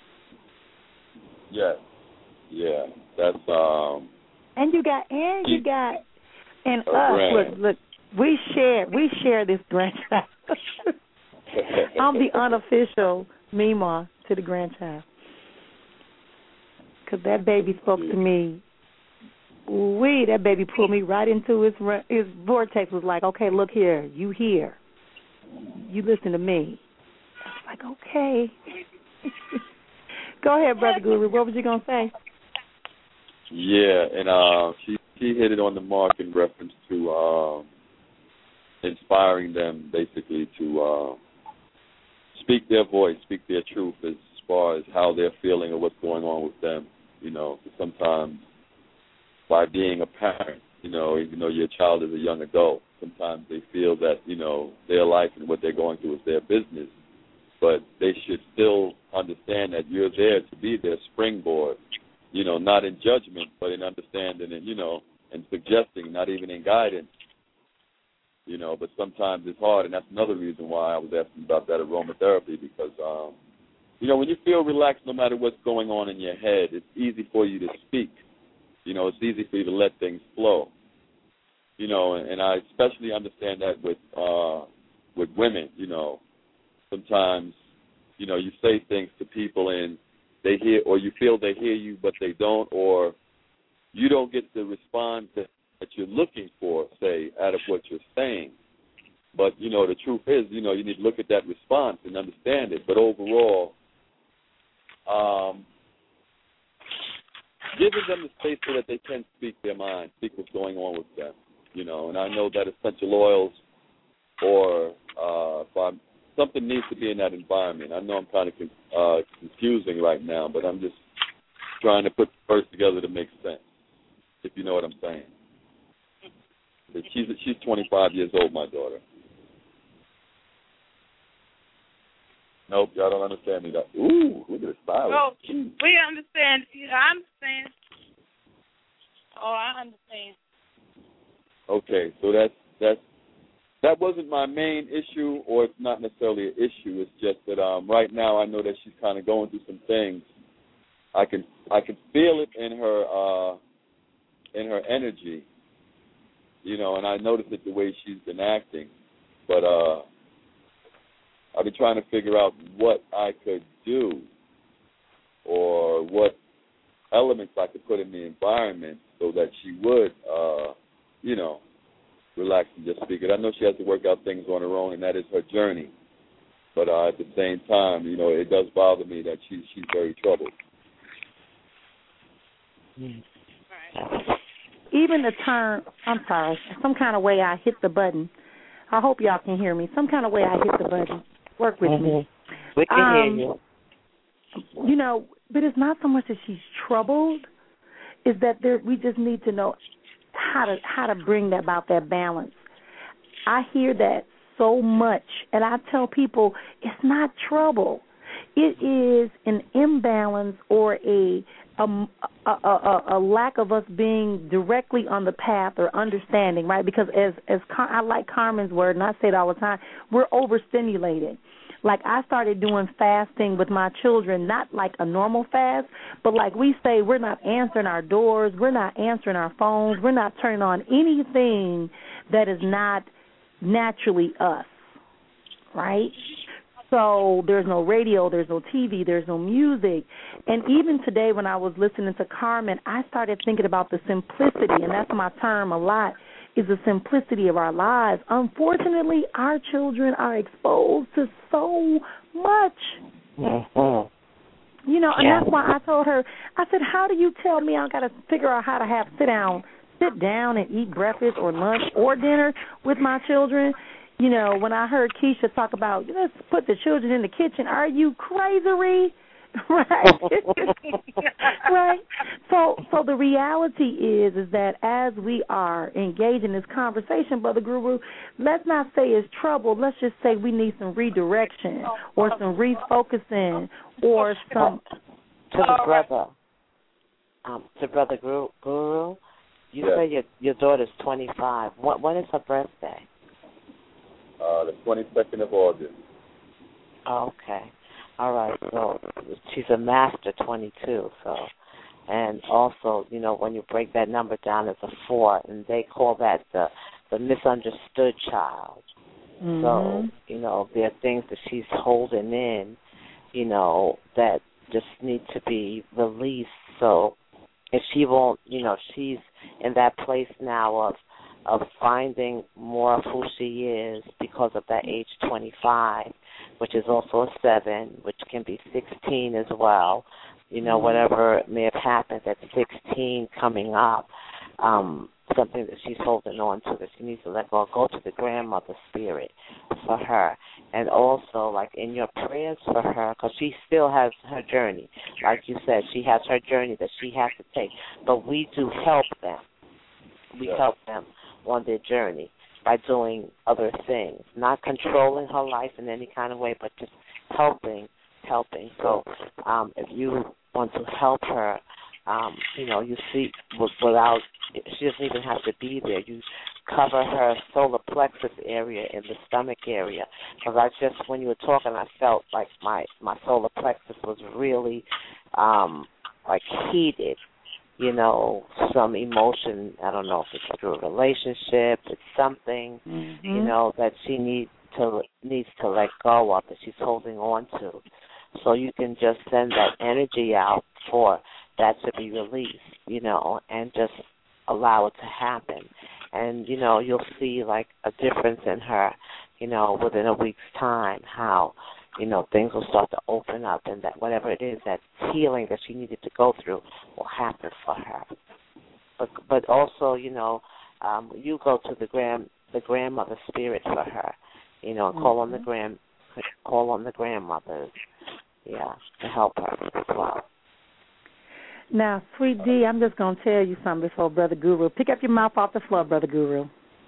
Yes. Yeah. That's And us. Look, we share this grandchild. I'm the unofficial Mima to the grandchild. Because that baby spoke to me. That baby pulled me right into his vortex. Was like, okay, look here. You listen to me. I was like, okay. Go ahead, Brother Guru. What was you going to say? Yeah, and she hit it on the mark in reference to inspiring them basically to speak their voice, speak their truth as far as how they're feeling or what's going on with them. Sometimes by being a parent, even though your child is a young adult, sometimes they feel that, their life and what they're going through is their business. But they should still understand that you're there to be their springboard, not in judgment, but in understanding and, and suggesting, not even in guidance. But sometimes it's hard, and that's another reason why I was asking about that aromatherapy, because, when you feel relaxed, no matter what's going on in your head, it's easy for you to speak. It's easy for you to let things flow. And I especially understand that with women. Sometimes, you say things to people and they hear, or you feel they hear you, but they don't, or you don't get the response that you're looking for, say, out of what you're saying. But, the truth is, you need to look at that response and understand it. But overall, giving them the space so that they can speak their mind, speak what's going on with them, And I know that essential oils or something needs to be in that environment. I know I'm kind of confusing right now, but I'm just trying to put the verse together to make sense, if you know what I'm saying. But she's 25 years old, my daughter. Nope, y'all don't understand me. Ooh, look at the silence. Oh, we understand. I understand. Oh, I understand. Okay, so that wasn't my main issue, or it's not necessarily an issue. It's just that right now I know that she's kind of going through some things. I can feel it in her energy, and I notice it the way she's been acting. But I've been trying to figure out what I could do or what elements I could put in the environment so that she would, relax and just speak it. I know she has to work out things on her own, and that is her journey. But at the same time, it does bother me that she's very troubled. Even the term, I'm sorry, some kind of way I hit the button. I hope y'all can hear me. Some kind of way I hit the button. Work with me. We can hear you. You know, but it's not so much that she's troubled. Is that we just need to know how to bring about that balance. I hear that so much, and I tell people it's not trouble. It is an imbalance or a lack of us being directly on the path or understanding, right? Because I like Carmen's word, and I say it all the time, we're overstimulated. Like I started doing fasting with my children, not like a normal fast, but like we say, we're not answering our doors, we're not answering our phones, we're not turning on anything that is not naturally us, right? So there's no radio, there's no TV, there's no music. And even today when I was listening to Carmen, I started thinking about the simplicity, and that's my term a lot, is the simplicity of our lives. Unfortunately, our children are exposed to so much. You know, and that's why I told her, I said, how do you tell me I got to figure out how to sit down and eat breakfast or lunch or dinner with my children? You know, when I heard Keisha talk about, let's put the children in the kitchen, are you crazy? Right? Right? So the reality is that as we are engaged in this conversation, Brother Guru, let's not say it's trouble. Let's just say we need some redirection or some refocusing or some... To Brother Guru, you say your daughter's 25. When is her birthday? The 22nd of August. Okay. All right. So she's a master 22. So, and also, you know, when you break that number down, it's a 4, and they call that the misunderstood child. Mm-hmm. So, you know, there are things that she's holding in, you know, that just need to be released. So, if she won't, you know, she's in that place now of finding more of who she is because of that age 25, which is also a 7, which can be 16 as well. You know, whatever may have happened at 16 coming up, something that she's holding on to that she needs to let go to the grandmother spirit for her. And also, like, in your prayers for her, because she still has her journey. Like you said, she has her journey that she has to take. But we do help them. We help them on their journey by doing other things, not controlling her life in any kind of way, but just helping. So if you want to help her, you know, you see, without, she doesn't even have to be there. You cover her solar plexus area in the stomach area. Because when you were talking, I felt like my solar plexus was really, like heated. You know, some emotion, I don't know if it's through a relationship, it's something, you know, that she needs to let go of, that she's holding on to. So you can just send that energy out for that to be released, you know, and just allow it to happen. And, you know, you'll see, like, a difference in her, you know, within a week's time, how, you know, things will start to open up, and that whatever it is, that healing that she needed to go through will happen for her. But also, you know, you go to the grandmother spirit for her, you know, and call on the grandmothers, to help her as well. Now, Sweet D, I'm just going to tell you something before Brother Guru. Pick up your mouth off the floor, Brother Guru.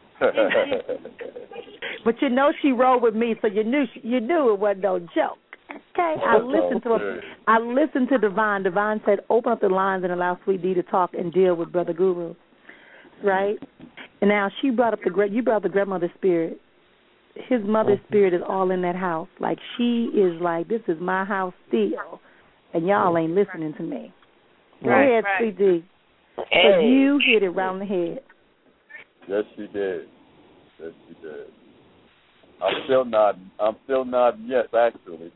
But you know she rolled with me, so you knew it wasn't no joke. Okay, I listened to Divine. Divine said, "Open up the lines and allow Sweet D to talk and deal with Brother Guru." Right? And now you brought up the grandmother spirit. His mother's spirit is all in that house. Like, she is like, this is my house still, and y'all ain't listening to me. Go ahead, Sweet D. But you hit it round the head. Yes, she did. I'm still nodding yes, actually.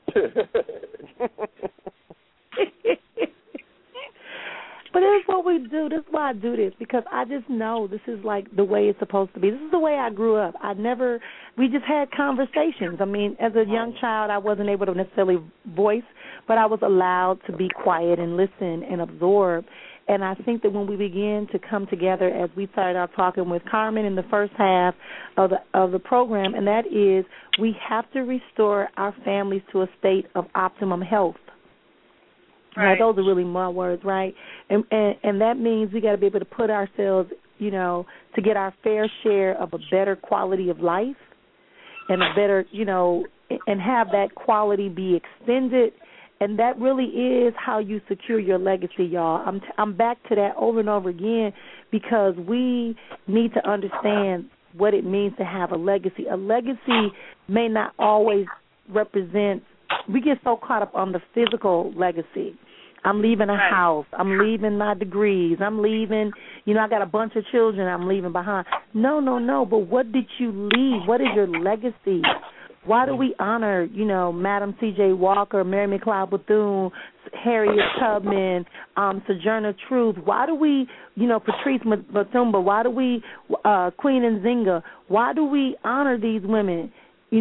But this is what we do. This is why I do this, because I just know this is like the way it's supposed to be. This is the way I grew up. We just had conversations. I mean, as a young child, I wasn't able to necessarily voice, but I was allowed to be quiet and listen and absorb. And I think that when we begin to come together, as we started out talking with Carmen in the first half of the program, and that is we have to restore our families to a state of optimum health. Right. Those are really my words, right? And that means we got to be able to put ourselves, to get our fair share of a better quality of life and a better, and have that quality be extended. And that really is how you secure your legacy, y'all. I'm back to that over and over again because we need to understand what it means to have a legacy. A legacy may not always represent, we get so caught up on the physical legacy. I'm leaving a house. I'm leaving my degrees. I'm leaving, I got a bunch of children I'm leaving behind. No. But what did you leave? What is your legacy? Why do we honor, Madam C.J. Walker, Mary McLeod Bethune, Harriet Tubman, Sojourner Truth? Why do we, Patrice Mutombo? Why do we, Queen Nzinga? Why do we honor these women?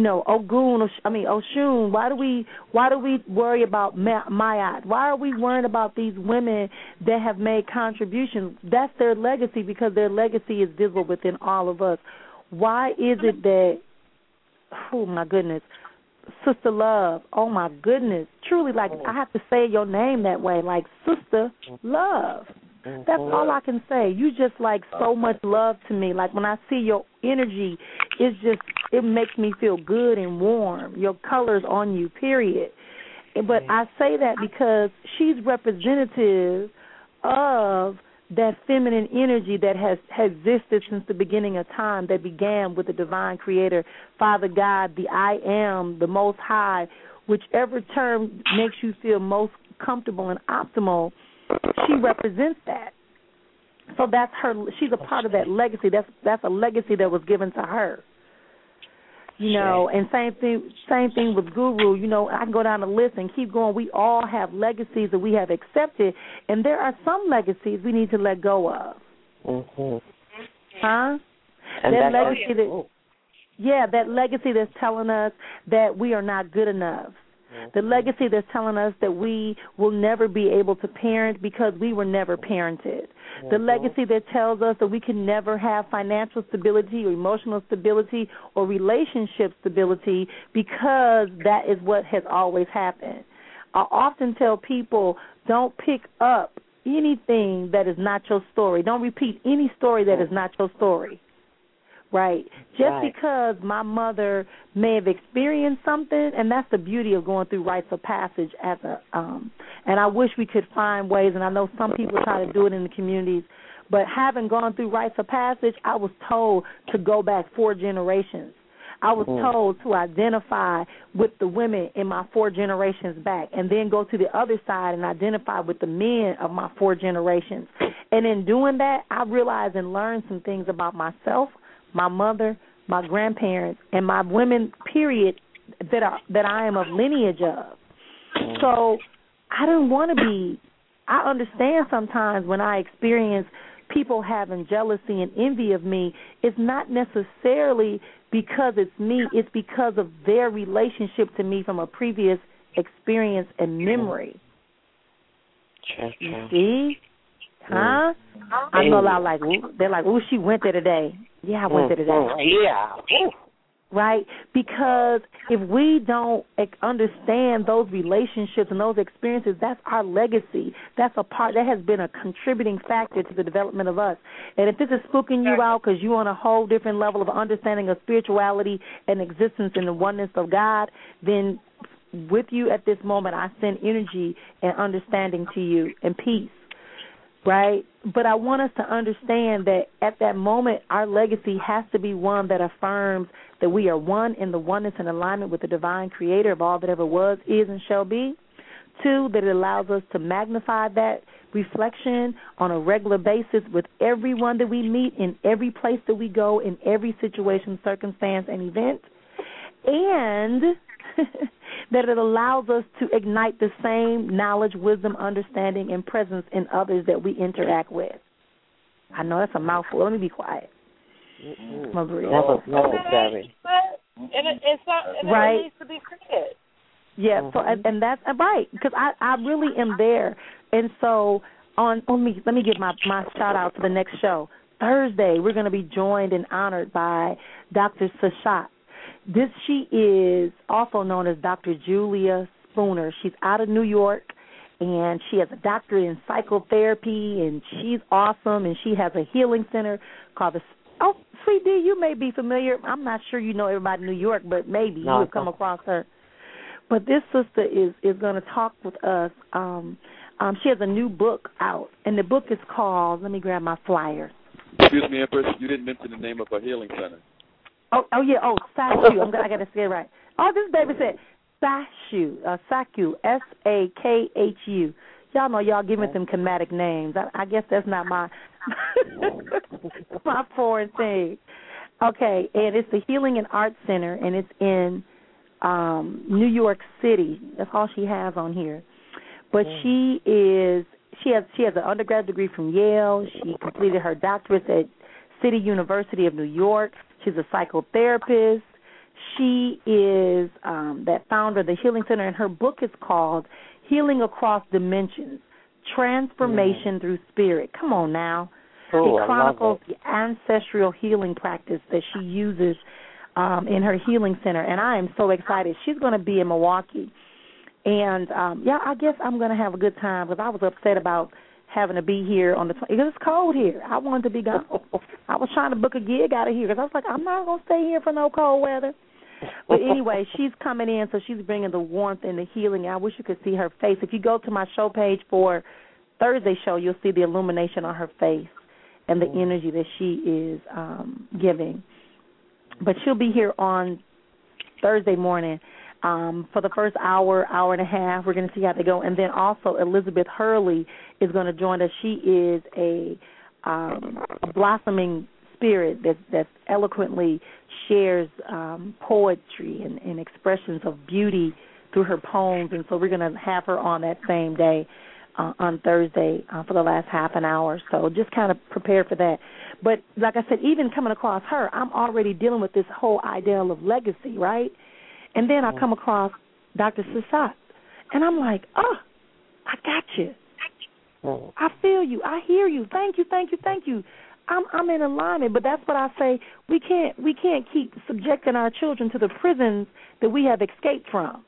Oshun. Why do we worry about Mayat? Why are we worrying about these women that have made contributions? That's their legacy because their legacy is visible within all of us. Why is it that, oh my goodness, Sister Love, oh my goodness, truly, like I have to say your name that way, like Sister Love. That's all I can say. You just like so much love to me. Like when I see your energy, it makes me feel good and warm. Your colors on you, period. But I say that because she's representative of that feminine energy that has existed since the beginning of time, that began with the divine creator, Father God, the I am, the Most High, whichever term makes you feel most comfortable and optimal. She represents that. So that's her. She's a part of that legacy. That's a legacy that was given to her. And same thing with Guru. I can go down the list and keep going. We all have legacies that we have accepted, and there are some legacies we need to let go of. Mm-hmm. Huh? And that legacy that legacy that's telling us that we are not good enough. The legacy that's telling us that we will never be able to parent because we were never parented. The legacy that tells us that we can never have financial stability or emotional stability or relationship stability because that is what has always happened. I often tell people, don't pick up anything that is not your story. Don't repeat any story that is not your story. Right. Just because my mother may have experienced something, and that's the beauty of going through rites of passage and I wish we could find ways, and I know some people try to do it in the communities, but having gone through rites of passage, I was told to go back 4 generations. I was told to identify with the women in my 4 generations back and then go to the other side and identify with the men of my 4 generations. And in doing that, I realized and learned some things about myself, my mother, my grandparents, and my women, period, that I am of lineage of. So I didn't want to be, I understand sometimes when I experience people having jealousy and envy of me, it's not necessarily because it's me, it's because of their relationship to me from a previous experience and memory. You see? Huh? I know a lot like, they're like, oh, she went there today. Yeah, I went there today. Yeah. Right? Because if we don't understand those relationships and those experiences, that's our legacy. That's a part that has been a contributing factor to the development of us. And if this is spooking you out because you're on a whole different level of understanding of spirituality and existence and the oneness of God, then with you at this moment, I send energy and understanding to you and peace. Right? But I want us to understand that at that moment, our legacy has to be one that affirms that we are one in the oneness and alignment with the divine creator of all that ever was, is, and shall be. 2, that it allows us to magnify that reflection on a regular basis with everyone that we meet, in every place that we go, in every situation, circumstance, and event. And that it allows us to ignite the same knowledge, wisdom, understanding, and presence in others that we interact with. I know that's a mouthful. Let me be quiet. That was necessary. And it needs to be created. Yeah, so and that's right, because I really am there. And so let me give my shout out to the next show. Thursday, we're going to be joined and honored by Dr. Sashat. She is also known as Dr. Julia Spooner. She's out of New York, and she has a doctorate in psychotherapy, and she's awesome, and she has a healing center called the Sweet D, you may be familiar. I'm not sure you know everybody in New York, but maybe you have come across her. But this sister is going to talk with us. She has a new book out, and the book is called, let me grab my flyer. Excuse me, Empress, you didn't mention the name of her healing center. SAKU. I got to say it right. Oh, this baby said SAKU, SAKHU. Y'all know y'all giving them comedic names. I guess that's not my my foreign thing. Okay, and it's the Healing and Art Center, and it's in New York City. That's all she has on here. But she has an undergrad degree from Yale. She completed her doctorate at City University of New York. She's a psychotherapist. She is that founder of the Healing Center, and her book is called Healing Across Dimensions, Transformation Through Spirit. Come on now. It chronicles the ancestral healing practice that she uses in her healing center, and I am so excited. She's going to be in Milwaukee. And, I guess I'm going to have a good time because I was upset about having to be here on the because it's cold here. I wanted to be gone. I was trying to book a gig out of here because I was like, I'm not going to stay here for no cold weather. But anyway, she's coming in, so she's bringing the warmth and the healing. I wish you could see her face. If you go to my show page for Thursday show, you'll see the illumination on her face and the energy that she is giving. But she'll be here on Thursday morning. For the first hour and a half, we're going to see how they go. And then also Elizabeth Hurley is going to join us. She is a blossoming spirit that eloquently shares poetry and expressions of beauty through her poems. And so we're going to have her on that same day on Thursday for the last half an hour. So just kind of prepare for that. But like I said, even coming across her, I'm already dealing with this whole ideal of legacy, right? And then I come across Dr. Sashat, and I'm like, I got you. I feel you. I hear you. Thank you. I'm in alignment, but that's what I say. We can't keep subjecting our children to the prisons that we have escaped from.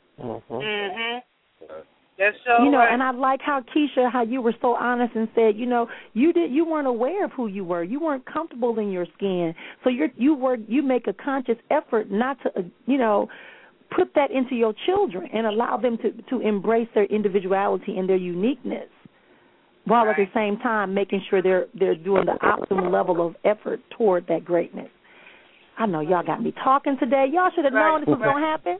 That's so right. And I like how Keisha, how you were so honest and said, you weren't aware of who you were. You weren't comfortable in your skin. So you make a conscious effort not to, put that into your children and allow them to embrace their individuality and their uniqueness, while at the same time making sure they're doing the optimal level of effort toward that greatness. I know y'all got me talking today. Y'all should have known this was going to happen.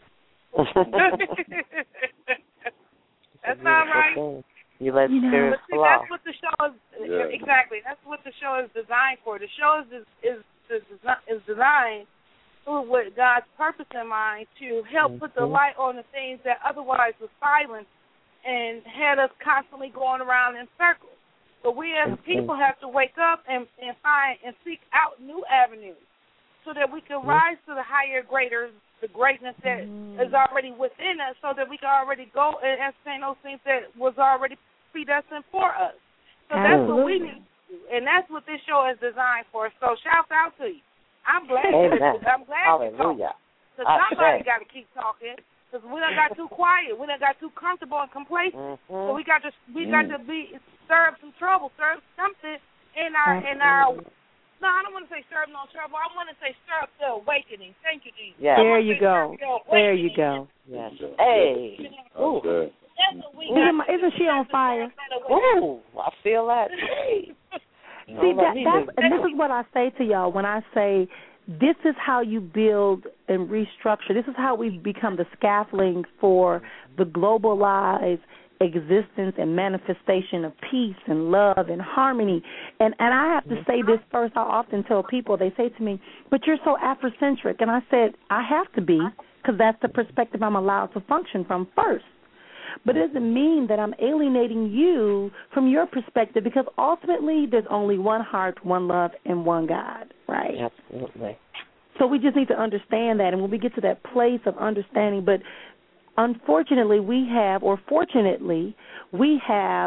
That's not right. You let spirit flow. That's what the show is. Exactly. That's what the show is designed for. The show is designed with God's purpose in mind to help put the light on the things that otherwise was silenced and had us constantly going around in circles. But we as people have to wake up and find and seek out new avenues so that we can rise to the higher, greater, the greatness that is already within us, so that we can already go and entertain those things that was already predestined for us. So that's what we need to do, and that's what this show is designed for. So shout out to you. I'm glad you're talking. Because somebody got to keep talking. Because we done got too quiet. We done got too comfortable and complacent. So we got to stir up some trouble, stir up something in our. No, I don't want to say stir up no trouble. I want to say stir up the awakening. Thank you, Jesus. Yeah. There you go. There you go. Yes. Hey. Ooh. Isn't she on fire? Ooh, I feel that. See, and this is what I say to y'all when I say this is how you build and restructure. This is how we become the scaffolding for the globalized existence and manifestation of peace and love and harmony. And I have to say this first. I often tell people, they say to me, but you're so Afrocentric. And I said, I have to be, because that's the perspective I'm allowed to function from first. But it doesn't mean that I'm alienating you from your perspective, because ultimately there's only one heart, one love, and one God, right? Absolutely. So we just need to understand that. And when we get to that place of understanding, but unfortunately fortunately, we have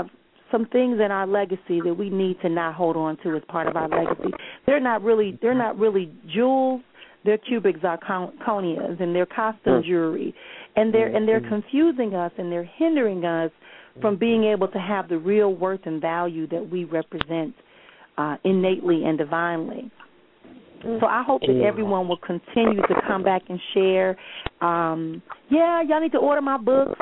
some things in our legacy that we need to not hold on to as part of our legacy. They're not really jewels. They're cubic zirconias and they're costume jewelry, and they're confusing us and they're hindering us from being able to have the real worth and value that we represent innately and divinely. So I hope that everyone will continue to come back and share. Y'all need to order my books.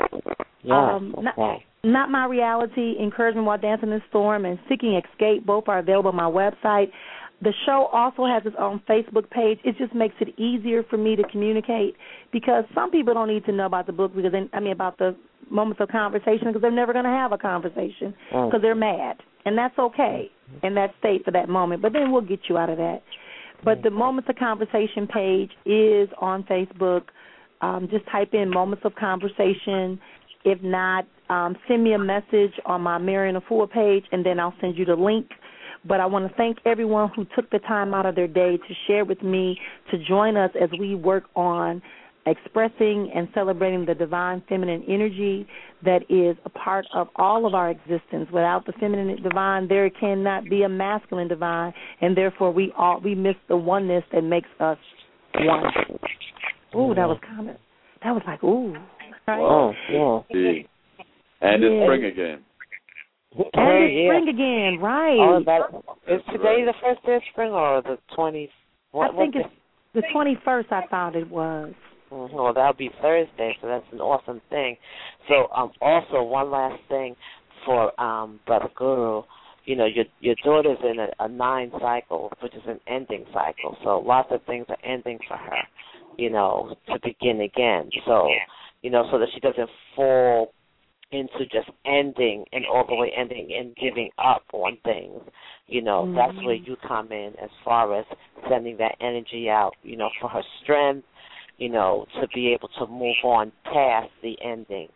Not My Reality, Encouragement While Dancing in the Storm, and Seeking Escape. Both are available on my website. The show also has its own Facebook page. It just makes it easier for me to communicate because some people don't need to know about the book about the moments of conversation because they're never going to have a conversation because they're mad. And that's okay in that state for that moment. But then we'll get you out of that. But the Moments of Conversation page is on Facebook. Just type in Moments of Conversation. If not, send me a message on my Marian Afua page, and then I'll send you the link. But I want to thank everyone who took the time out of their day to share with me, to join us as we work on expressing and celebrating the divine feminine energy that is a part of all of our existence. Without the feminine divine, there cannot be a masculine divine, and therefore we miss the oneness that makes us one. Ooh, that was like, ooh. Right? Oh, yeah. And it's spring again. And it's spring again, right. Is today the first day of spring or the 20th? I think it's the 21st I found it was. Well, that'll be Thursday, so that's an awesome thing. So also one last thing for Brother Guru. You know, your daughter's in a 9 cycle, which is an ending cycle. So lots of things are ending for her, you know, to begin again. So, you know, so that she doesn't fall into just ending and all the way ending and giving up on things. You know, that's where you come in as far as sending that energy out, you know, for her strength, you know, to be able to move on past the ending.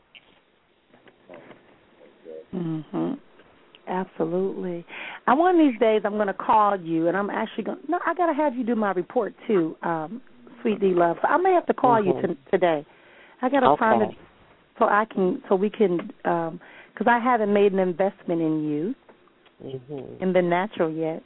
Absolutely. And one of these days I'm going to call you, and I'm actually going to, I got to have you do my report too, Sweet D Love. So I may have to call you today. I got to find it so we can, because I haven't made an investment in you, in the natural yet.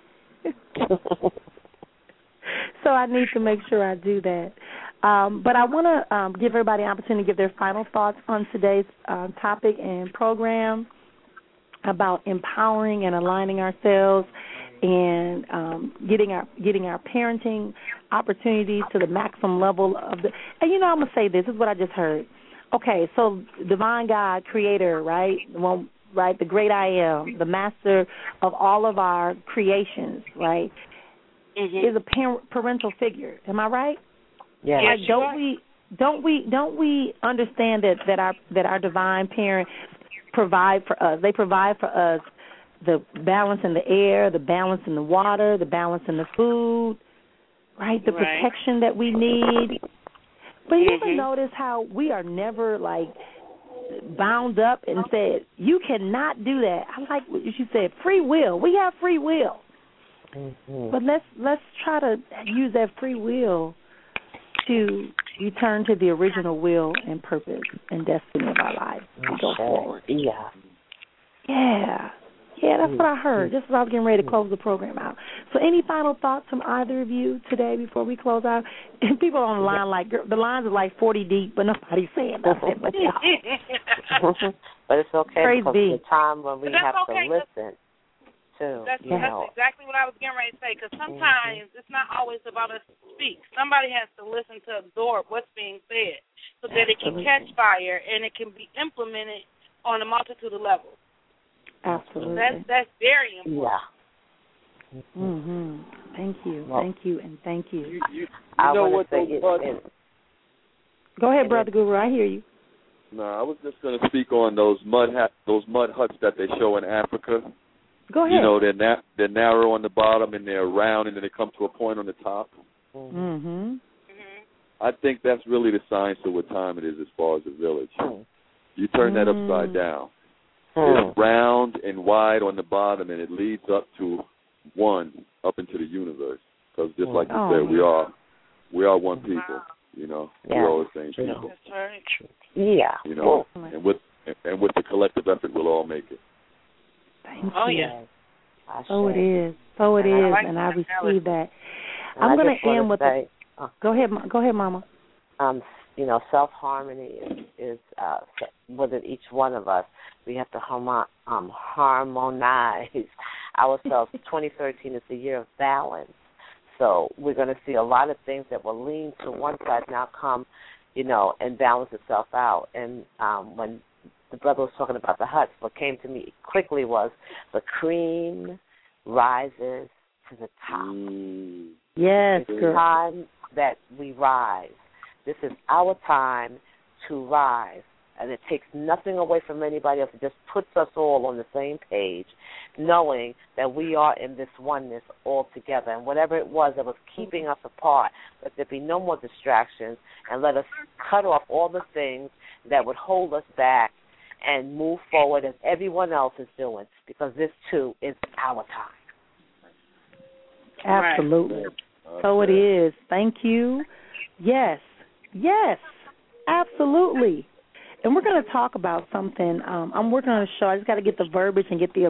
So I need to make sure I do that. But I want to give everybody an opportunity to give their final thoughts on today's topic and program about empowering and aligning ourselves and getting our parenting opportunities to the maximum level of the. And you know, I'm gonna say this is what I just heard. Okay, so divine God, creator, right? The great I am, the master of all of our creations, right? Is a parental figure. Am I right? Yeah. Like, don't we understand that our divine parents provide for us? They provide for us the balance in the air, the balance in the water, the balance in the food, right? The protection that we need. But you ever notice how we are never, like, bound up and said, you cannot do that? I like what you said, free will. We have free will. But let's try to use that free will to return to the original will and purpose and destiny of our lives and go forward. Yeah, that's what I heard. Just as I was getting ready to close the program out. So any final thoughts from either of you today before we close out? And people on the line, like, the lines are like 40 deep, but nobody's saying nothing. But but it's okay Praise because be. the time when we have to listen too. That's exactly what I was getting ready to say, because sometimes it's not always about us to speak. Somebody has to listen to absorb what's being said so that it can catch fire and it can be implemented on a multitude of levels. Absolutely. That's very important. Yeah. Thank you. Well, thank you, and thank you. You know what those buds... Go ahead, Brother Guru. I hear you. No, I was just going to speak on those mud huts that they show in Africa. Go ahead. You know, they're narrow on the bottom and they're round and then they come to a point on the top. I think that's really the science of what time it is as far as the village. You turn that upside down. It's round and wide on the bottom, and it leads up to one, up into the universe. Because just like you said, we are one people. You know, we're all the same people. That's right. Yeah. You know, and with the collective effort, we'll all make it. Thank Oh, you. yeah. So it is. So it is, and I receive that. I'm going to end with say, Go ahead, Mama. Self-harmony is within each one of us. We have to harmonize ourselves. 2013 is the year of balance. So we're going to see a lot of things that will lean to one side now come, and balance itself out. And when the brother was talking about the huts, what came to me quickly was the cream rises to the top. Yes, it's girl. time that we rise. This is our time to rise. And it takes nothing away from anybody else. It just puts us all on the same page, knowing that we are in this oneness all together. And whatever it was that was keeping us apart, let there be no more distractions, and let us cut off all the things that would hold us back and move forward as everyone else is doing, because this, too, is our time. Absolutely. So it is. Thank you. Yes, absolutely. And we're going to talk about something. I'm working on a show. I just got to get the verbiage and get the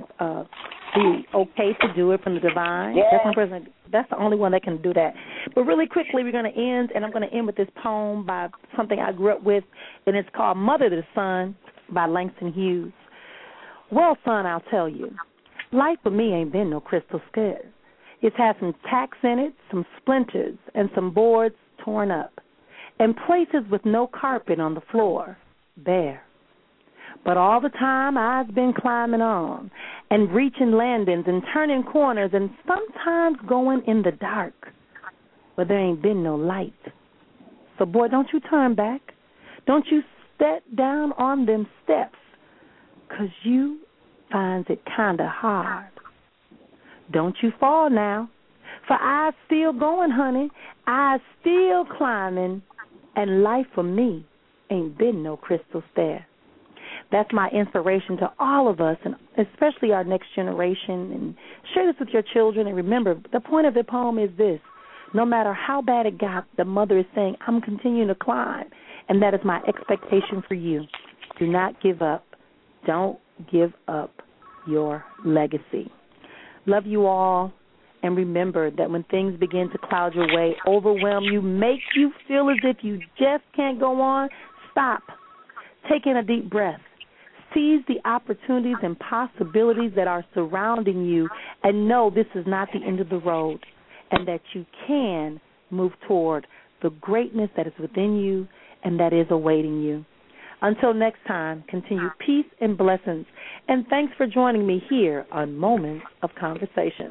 okay to do it from the divine. Yeah. That's one person. That's the only one that can do that. But really quickly, we're going to end, and I'm going to end with this poem by something I grew up with, and it's called Mother to the Sun by Langston Hughes. Well, son, I'll tell you, life for me ain't been no crystal scare. It's had some tacks in it, some splinters, and some boards torn up, and places with no carpet on the floor, bare. But all the time I've been climbing on and reaching landings and turning corners and sometimes going in the dark where there ain't been no light. So, boy, don't you turn back. Don't you step down on them steps, 'cause you finds it kind of hard. Don't you fall now, for I's still going, honey. I's still climbing, and life for me ain't been no crystal stair. That's my inspiration to all of us, and especially our next generation. And share this with your children. And remember, the point of the poem is this. No matter how bad it got, the mother is saying, I'm continuing to climb, and that is my expectation for you. Do not give up. Don't give up your legacy. Love you all, and remember that when things begin to cloud your way, overwhelm you, make you feel as if you just can't go on, stop. Take in a deep breath. Seize the opportunities and possibilities that are surrounding you, and know this is not the end of the road, and that you can move toward the greatness that is within you and that is awaiting you. Until next time, continue peace and blessings. And thanks for joining me here on Moments of Conversation.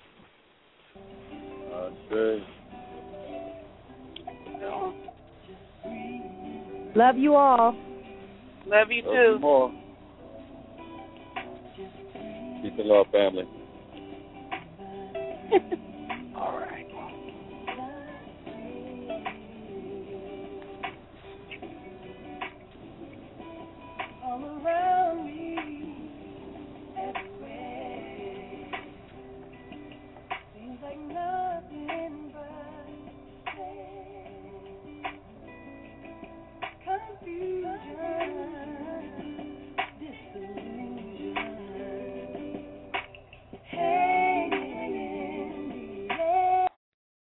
Love you all. Love you too. More. Peace and love, family.